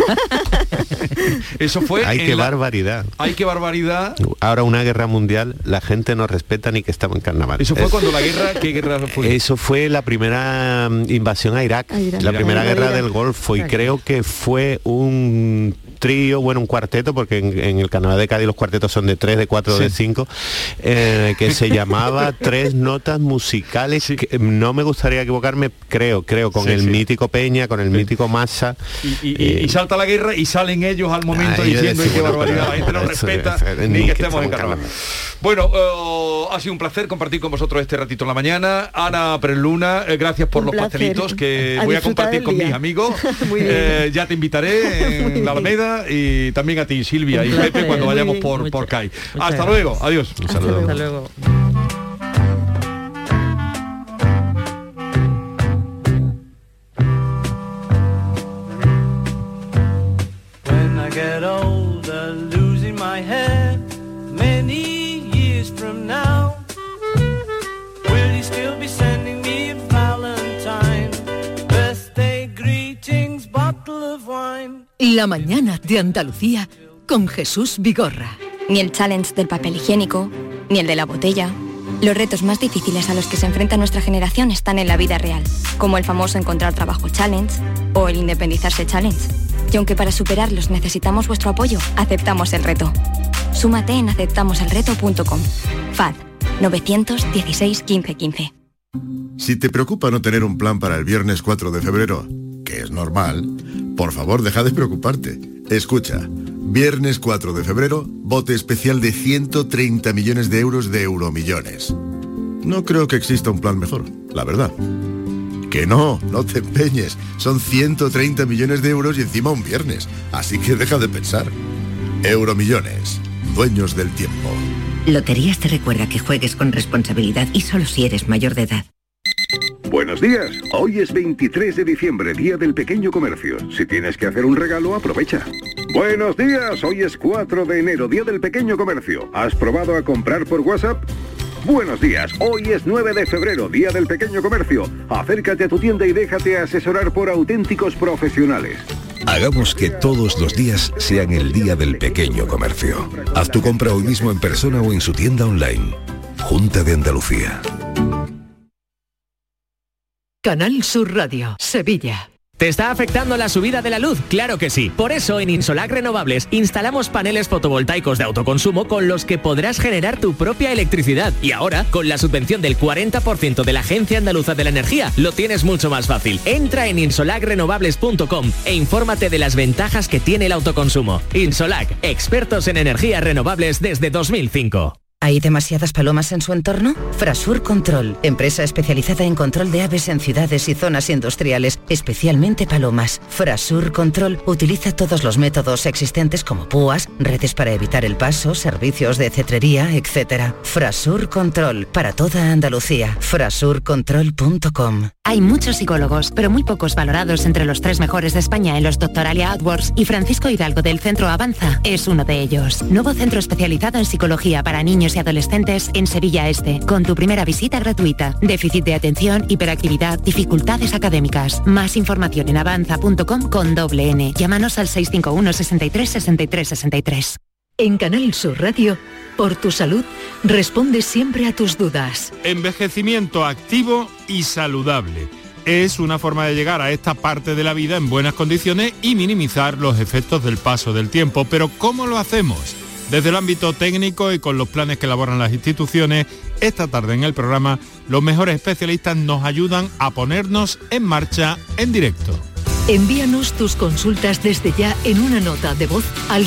Eso fue.
Qué barbaridad.
Qué barbaridad.
Ahora una guerra mundial, la gente no respeta ni que estamos en carnaval.
Eso fue cuando la guerra. ¿Qué guerra fue?
Eso fue la primera invasión a Irak. La primera guerra del Golfo, y creo que fue un trío, bueno, un cuarteto, porque en el Carnaval de Cádiz los cuartetos son de 3, de 4, de 5, que se llamaba Tres Notas Musicales. Que no me gustaría equivocarme, creo, con el mítico Peña, con el mítico Massa.
Y salta la guerra y salen ellos al momento diciendo qué barbaridad, la gente no respeta ni que estemos en Carnaval. Bueno, ha sido un placer compartir con vosotros este ratito en la mañana. Ana Perluna, gracias por los pastelitos que voy a compartir con mis amigos. Ya te invitaré en la Alameda, y también a ti, Silvia, y Pepe, cuando vayamos por CAI. Hasta luego, adiós.
Un saludo. Hasta luego.
When I get older, losing my head, many years from now, will you still be sending me a Valentine, birthday greetings, bottle of wine?
La mañana de Andalucía con Jesús Vigorra.
Ni el challenge del papel higiénico, ni el de la botella. Los retos más difíciles a los que se enfrenta nuestra generación están en la vida real, como el famoso encontrar trabajo challenge o el independizarse challenge. Y aunque para superarlos necesitamos vuestro apoyo, aceptamos el reto. Súmate en aceptamoselreto.com. FAD 916 15 15.
Si te preocupa no tener un plan para el viernes 4 de febrero, que es normal, por favor deja de preocuparte. Escucha, viernes 4 de febrero, bote especial de 130 millones de euros de Euromillones. No creo que exista un plan mejor, la verdad. Que no te empeñes. Son 130 millones de euros y encima un viernes. Así que deja de pensar. Euromillones, dueños del tiempo.
Loterías te recuerda que juegues con responsabilidad y solo si eres mayor de edad.
Buenos días, hoy es 23 de diciembre, Día del Pequeño Comercio. Si tienes que hacer un regalo, aprovecha. Buenos días, hoy es 4 de enero, Día del Pequeño Comercio. ¿Has probado a comprar por WhatsApp? Buenos días, hoy es 9 de febrero, Día del Pequeño Comercio. Acércate a tu tienda y déjate asesorar por auténticos profesionales.
Hagamos que todos los días sean el Día del Pequeño Comercio. Haz tu compra hoy mismo en persona o en su tienda online. Junta de Andalucía.
Canal Sur Radio, Sevilla.
¿Te está afectando la subida de la luz? Claro que sí. Por eso en Insolac Renovables instalamos paneles fotovoltaicos de autoconsumo con los que podrás generar tu propia electricidad. Y ahora, con la subvención del 40% de la Agencia Andaluza de la Energía, lo tienes mucho más fácil. Entra en insolacrenovables.com e infórmate de las ventajas que tiene el autoconsumo. Insolac, expertos en energías renovables desde 2005.
¿Hay demasiadas palomas en su entorno? Frasur Control, empresa especializada en control de aves en ciudades y zonas industriales, especialmente palomas. Frasur Control utiliza todos los métodos existentes como púas, redes para evitar el paso, servicios de cetrería, etc. Frasur Control, para toda Andalucía. Frasurcontrol.com.
Hay muchos psicólogos, pero muy pocos valorados entre los 3 mejores de España en los Doctoralia AdWords, y Francisco Hidalgo del Centro Avanza es uno de ellos. Nuevo centro especializado en psicología para niños y adolescentes en Sevilla Este, con tu primera visita gratuita. Déficit de atención, hiperactividad, dificultades académicas. Más información en avanza.com con doble N. Llámanos al 651 63 63 63.
En Canal Sur Radio, por tu salud, responde siempre a tus dudas.
Envejecimiento activo y saludable. Es una forma de llegar a esta parte de la vida en buenas condiciones y minimizar los efectos del paso del tiempo. Pero ¿cómo lo hacemos? Desde el ámbito técnico y con los planes que elaboran las instituciones, esta tarde en el programa, los mejores especialistas nos ayudan a ponernos en marcha en directo.
Envíanos tus consultas desde ya en una nota de voz al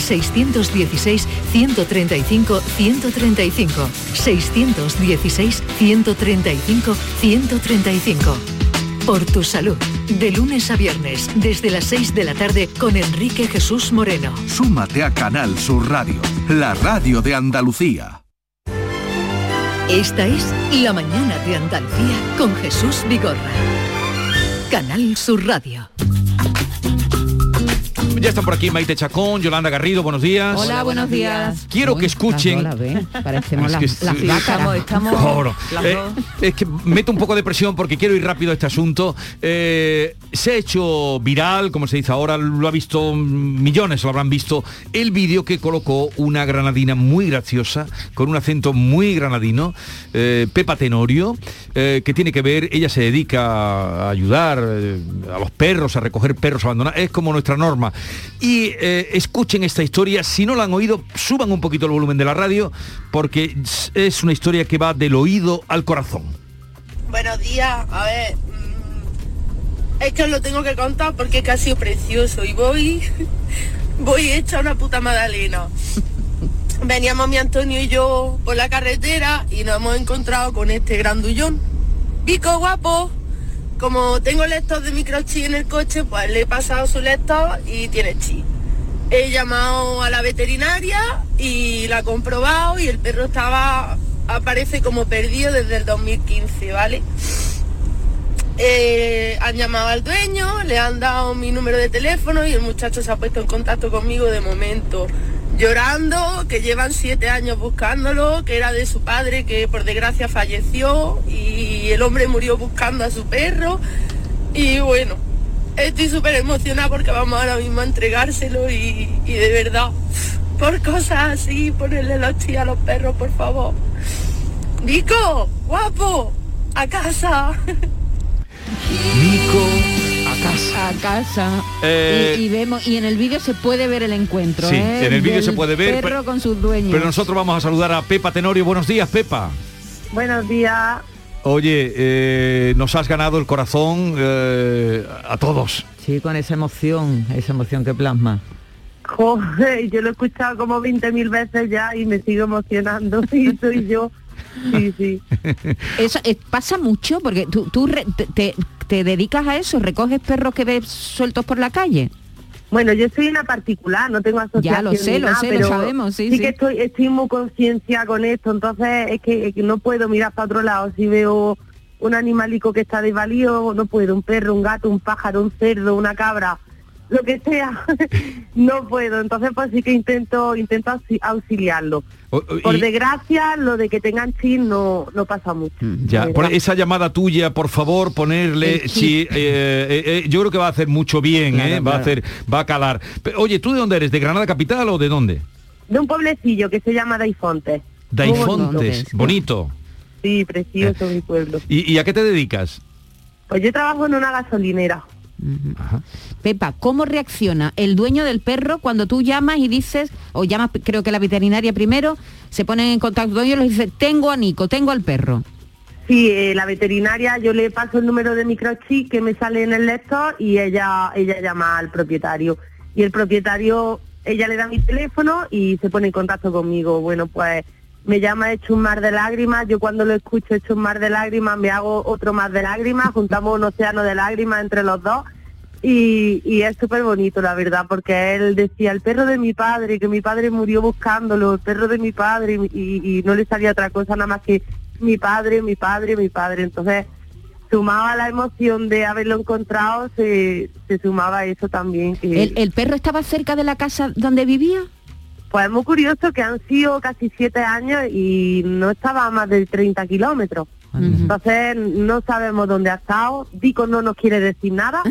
616-135-135. 616-135-135. Por tu salud, de lunes a viernes, desde las 6 de la tarde, con Enrique Jesús Moreno.
Súmate a Canal Sur Radio, la radio de Andalucía.
Esta es La Mañana de Andalucía con Jesús Vigorra. Canal Sur Radio.
Ya están por aquí Maite Chacón, Yolanda Garrido, buenos días.
Hola, buenos días.
Quiero que escuchen...
Parecemos las
estamos es que meto un poco de presión porque quiero ir rápido a este asunto. Se ha hecho viral, como se dice ahora, lo ha visto millones, lo habrán visto, el vídeo que colocó una granadina muy graciosa, con un acento muy granadino, Pepa Tenorio, que tiene que ver, ella se dedica a ayudar a los perros, a recoger perros abandonados, es como nuestra Norma. Y escuchen esta historia, si no la han oído, suban un poquito el volumen de la radio, porque es una historia que va del oído al corazón.
Buenos días, a ver, es que os lo tengo que contar porque es que ha sido precioso y voy hecha una puta magdalena. Veníamos mi Antonio y yo por la carretera y nos hemos encontrado con este grandullón. Pico guapo, como tengo lector de microchip en el coche, pues le he pasado su lector y tiene chip. He llamado a la veterinaria y la he comprobado y el perro aparece como perdido desde el 2015, ¿vale? Han llamado al dueño, le han dado mi número de teléfono y el muchacho se ha puesto en contacto conmigo de momento, llorando, que llevan 7 años buscándolo, que era de su padre que por desgracia falleció y el hombre murió buscando a su perro. Y bueno, estoy súper emocionada porque vamos ahora mismo a entregárselo y de verdad, por cosas así, ponerle los chis a los perros, por favor. Nico, guapo, a casa.
Nico, a casa.
Y vemos, y en el vídeo se puede ver el encuentro.
Sí, en el vídeo se puede ver.
Perro con sus dueños.
Pero nosotros vamos a saludar a Pepa Tenorio. Buenos días, Pepa.
Buenos días.
Oye, nos has ganado el corazón a todos.
Sí, con esa emoción que plasma.
Joder, yo lo he escuchado como 20.000 veces ya y me sigo emocionando. Y soy yo. Sí.
Eso pasa mucho porque tú te dedicas a eso, recoges perros que ves sueltos por la calle.
Bueno, yo soy una particular, no tengo asociación.
Ya lo sé, lo sabemos, sí.
Que estoy muy conciencia con esto, entonces es que no puedo mirar para otro lado. Si veo un animalico que está desvalido, no puedo, un perro, un gato, un pájaro, un cerdo, una cabra, lo que sea, no puedo. Entonces pues sí que intento auxiliarlo. Por desgracia, lo de que tengan chip no pasa mucho.
Ya, por esa llamada tuya, por favor, ponerle, sí, yo creo que va a hacer mucho bien, claro. Va a calar. Oye, ¿tú de dónde eres? ¿De Granada capital o de dónde?
De un pueblecillo que se llama Daifontes.
Daifontes, bonito.
Sí, precioso mi pueblo.
¿Y a qué te dedicas?
Pues yo trabajo en una gasolinera.
Ajá. Pepa, ¿cómo reacciona el dueño del perro cuando tú llamas y dices, o llamas, creo que la veterinaria primero, se ponen en contacto con ellos y les dice, tengo a Nico, tengo al perro?
Sí, la veterinaria, yo le paso el número de microchip que me sale en el lector y ella llama al propietario. Y el propietario, ella le da mi teléfono y se pone en contacto conmigo. Bueno, pues me llama hecho un mar de lágrimas, yo cuando lo escucho hecho un mar de lágrimas, me hago otro mar de lágrimas, juntamos un océano de lágrimas entre los dos y es súper bonito, la verdad, porque él decía, el perro de mi padre, que mi padre murió buscándolo, el perro de mi padre, y no le salía otra cosa nada más que mi padre, entonces sumaba la emoción de haberlo encontrado, se sumaba eso también. Que...
¿El perro estaba cerca de la casa donde vivía?
Pues es muy curioso que han sido casi 7 años y no estaba a más de 30 kilómetros. Entonces no sabemos dónde ha estado. Dico no nos quiere decir nada.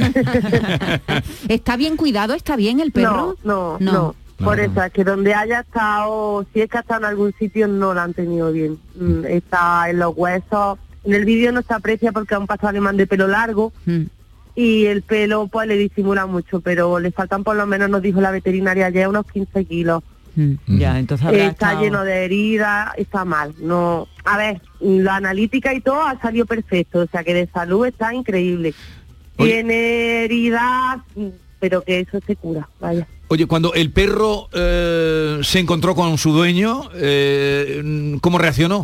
¿Está bien cuidado? ¿Está bien el perro?
No. Por eso es que donde haya estado, si es que ha estado en algún sitio, no lo han tenido bien. Está en los huesos. En el vídeo no se aprecia porque es un pastor alemán de pelo largo. Y el pelo pues le disimula mucho, pero le faltan por lo menos, nos dijo la veterinaria ayer, unos 15 kilos.
Ya, entonces
está lleno de heridas, está mal. No, a ver, la analítica y todo ha salido perfecto, o sea que de salud está increíble. Tiene heridas, pero que eso se cura, vaya.
Oye, cuando el perro se encontró con su dueño, ¿cómo reaccionó?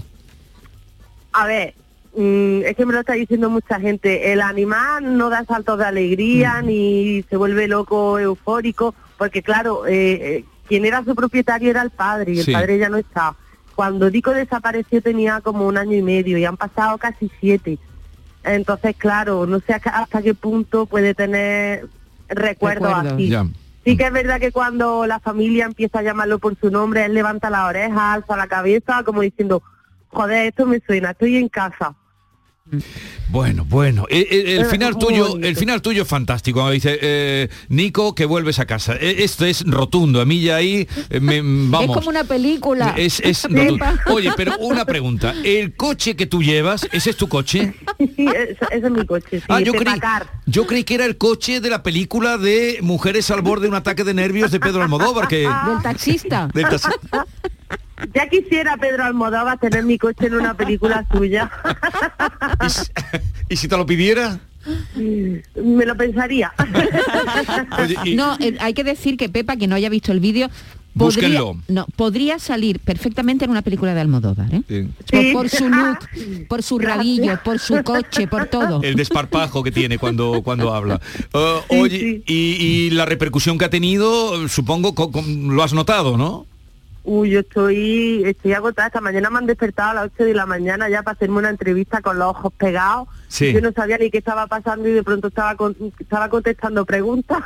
A ver, es que me lo está diciendo mucha gente, el animal no da saltos de alegría ni se vuelve loco, eufórico, porque claro, quien era su propietario era el padre y el padre ya no está. Cuando Dico desapareció tenía como 1 año y medio y han pasado casi 7. Entonces, claro, no sé hasta qué punto puede tener recuerdos así. Ya. Sí que es verdad que cuando la familia empieza a llamarlo por su nombre, él levanta la oreja, alza la cabeza, como diciendo, joder, esto me suena, estoy en casa.
Bueno, el final tuyo es fantástico. Cuando dice Nico, que vuelves a casa. Esto es rotundo. A mí ya ahí vamos.
Es como una película.
Es rotundo. Oye, pero una pregunta. ¿El coche que tú llevas, ese es tu coche?
Sí, ese es mi coche. Sí,
yo creí que era el coche de la película de Mujeres al borde de un ataque de nervios de Pedro Almodóvar, que
del taxista.
Ya quisiera Pedro Almodóvar tener mi coche en una película suya.
¿Y si te lo pidiera?
Me lo pensaría.
Oye, no, hay que decir que Pepa, que no haya visto el vídeo, podría salir perfectamente en una película de Almodóvar, ¿eh?
Sí.
Por su look, por su rabillo, por su coche, por todo.
El desparpajo que tiene cuando habla. Oye, y la repercusión que ha tenido, supongo, lo has notado, ¿no?
Uy, yo estoy agotada. Esta mañana me han despertado a las 8 de la mañana ya para hacerme una entrevista con los ojos pegados.
Sí.
Yo no sabía ni qué estaba pasando y de pronto estaba contestando preguntas.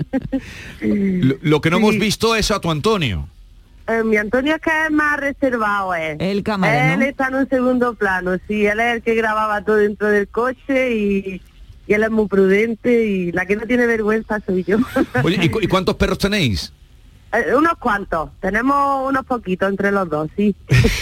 Lo que no hemos visto es a tu Antonio.
Mi Antonio es que es más reservado,
El cámara,
Él está en un segundo plano, sí. Él es el que grababa todo dentro del coche y él es muy prudente y la que no tiene vergüenza soy yo.
Oye, ¿y cuántos perros tenéis?
Unos cuantos, tenemos unos poquitos entre los dos, sí.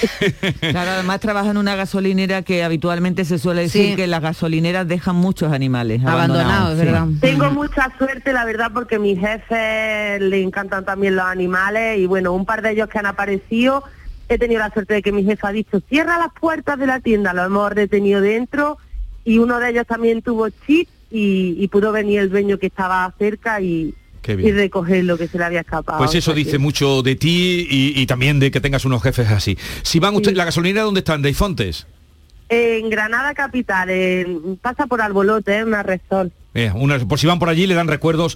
Claro, además trabaja en una gasolinera que habitualmente se suele decir que las gasolineras dejan muchos animales abandonados,
¿verdad? Tengo mucha suerte, la verdad, porque a mi jefe le encantan también los animales y bueno, un par de ellos que han aparecido, he tenido la suerte de que mi jefe ha dicho, cierra las puertas de la tienda, lo hemos retenido dentro y uno de ellos también tuvo chip y pudo venir el dueño que estaba cerca y recoger lo que se le había escapado.
Pues eso dice mucho de ti y también de que tengas unos jefes así. Si van ustedes, ¿la gasolinera dónde están? ¿De Fontes?
En Granada capital, pasa por Albolote, una Repsol.
Por si van por allí le dan recuerdos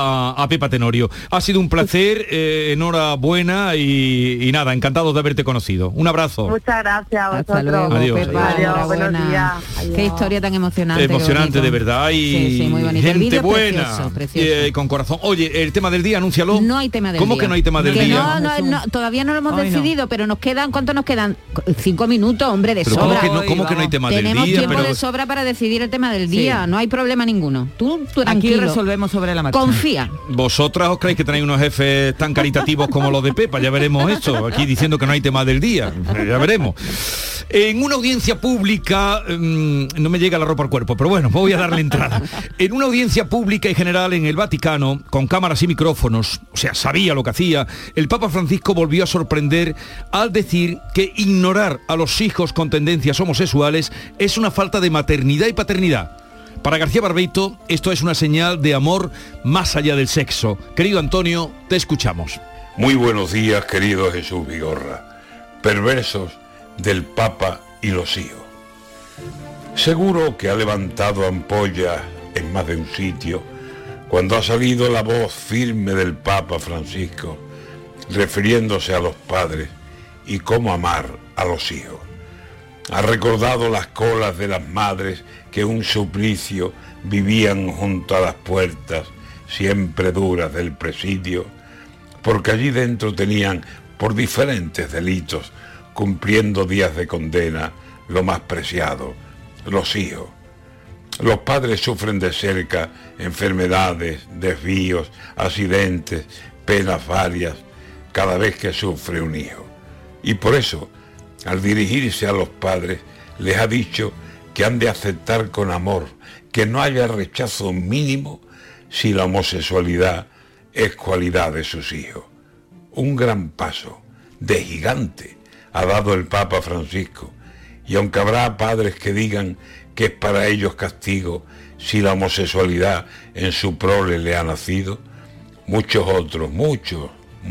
a Pepa Tenorio. Ha sido un placer, enhorabuena y nada, encantado de haberte conocido. Un abrazo.
Muchas gracias a vosotros.
Hasta luego,
adiós.
Pepa,
adiós, buenos días.
Qué historia tan emocionante.
Emocionante, de verdad. Y
sí, muy bonito.
gente buena,
precioso, precioso.
Con corazón. Oye, el tema del día, anúncialo.
No hay tema del
día. ¿Cómo que no hay tema del día?
No, todavía no lo hemos decidido, pero nos quedan, ¿cuánto nos quedan? 5 minutos, hombre, de
pero
sobra.
¿Cómo que no hay tema del día?
Tenemos tiempo de sobra para decidir el tema del día, no hay problema ninguno. Tú
tranquilo. Aquí resolvemos sobre la marcha.
Confía.
¿Vosotras os creéis que tenéis unos jefes tan caritativos como los de Pepa? Ya veremos esto, aquí diciendo que no hay tema del día. Ya veremos. En una audiencia pública, no me llega la ropa al cuerpo, pero bueno, voy a darle entrada. En una audiencia pública y general en el Vaticano, con cámaras y micrófonos, o sea, sabía lo que hacía, el Papa Francisco volvió a sorprender al decir que ignorar a los hijos con tendencias homosexuales es una falta de maternidad y paternidad. Para García Barbeito, esto es una señal de amor más allá del sexo. Querido Antonio, te escuchamos.
Muy buenos días, querido Jesús Vigorra. Perversos del Papa y los hijos. Seguro que ha levantado ampollas en más de un sitio cuando ha salido la voz firme del Papa Francisco refiriéndose a los padres y cómo amar a los hijos. Ha recordado las colas de las madres que un suplicio vivían junto a las puertas siempre duras del presidio, porque allí dentro tenían, por diferentes delitos, cumpliendo días de condena, lo más preciado, los hijos. Los padres sufren de cerca enfermedades, desvíos, accidentes, penas varias, cada vez que sufre un hijo. Y por eso, al dirigirse a los padres, les ha dicho que han de aceptar con amor, que no haya rechazo mínimo si la homosexualidad es cualidad de sus hijos. Un gran paso, de gigante, ha dado el Papa Francisco, y aunque habrá padres que digan que es para ellos castigo si la homosexualidad en su prole le ha nacido, muchos otros, muchos,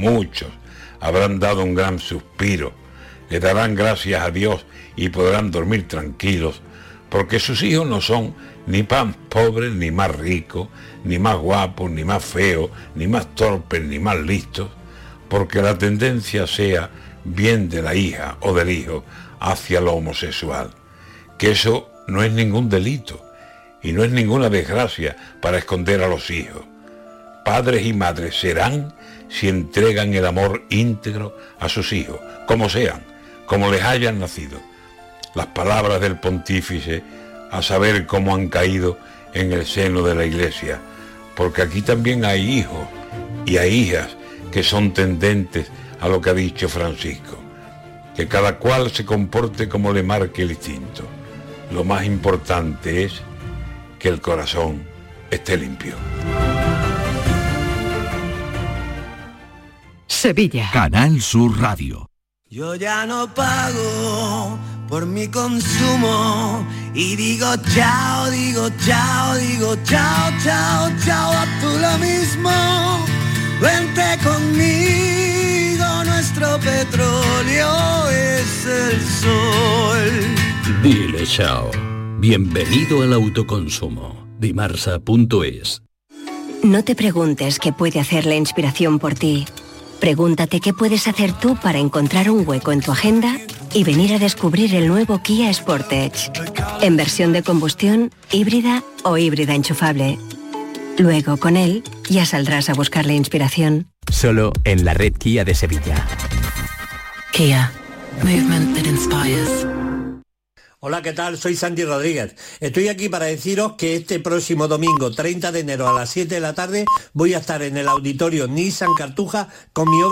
habrán dado un gran suspiro, le darán gracias a Dios y podrán dormir tranquilos, porque sus hijos no son ni más pobres, ni más ricos, ni más guapos, ni más feos, ni más torpes, ni más listos, porque la tendencia sea bien de la hija o del hijo hacia lo homosexual, que eso no es ningún delito y no es ninguna desgracia para esconder a los hijos. Padres y madres serán si entregan el amor íntegro a sus hijos, como sean, como les hayan nacido. Las palabras del pontífice a saber cómo han caído en el seno de la Iglesia, porque aquí también hay hijos y hay hijas que son tendentes a lo que ha dicho Francisco, que cada cual se comporte como le marque el instinto. Lo más importante es que el corazón esté limpio.
Sevilla. Canal Sur Radio.
Yo ya no pago por mi consumo y digo chao, digo chao, digo chao, chao, chao, a tú lo mismo. Vente conmigo, nuestro petróleo es el sol.
Dile chao. Bienvenido al autoconsumo. Dimarsa.es.
No te preguntes qué puede hacer la inspiración por ti. Pregúntate qué puedes hacer tú para encontrar un hueco en tu agenda y venir a descubrir el nuevo Kia Sportage. En versión de combustión, híbrida o híbrida enchufable. Luego, con él, ya saldrás a buscar la inspiración.
Solo en la red Kia de Sevilla.
Kia. Movement that inspires.
Hola, ¿qué tal? Soy Santi Rodríguez. Estoy aquí para deciros que este próximo domingo, 30 de enero a las 7 de la tarde, voy a estar en el auditorio Nissan Cartuja con mi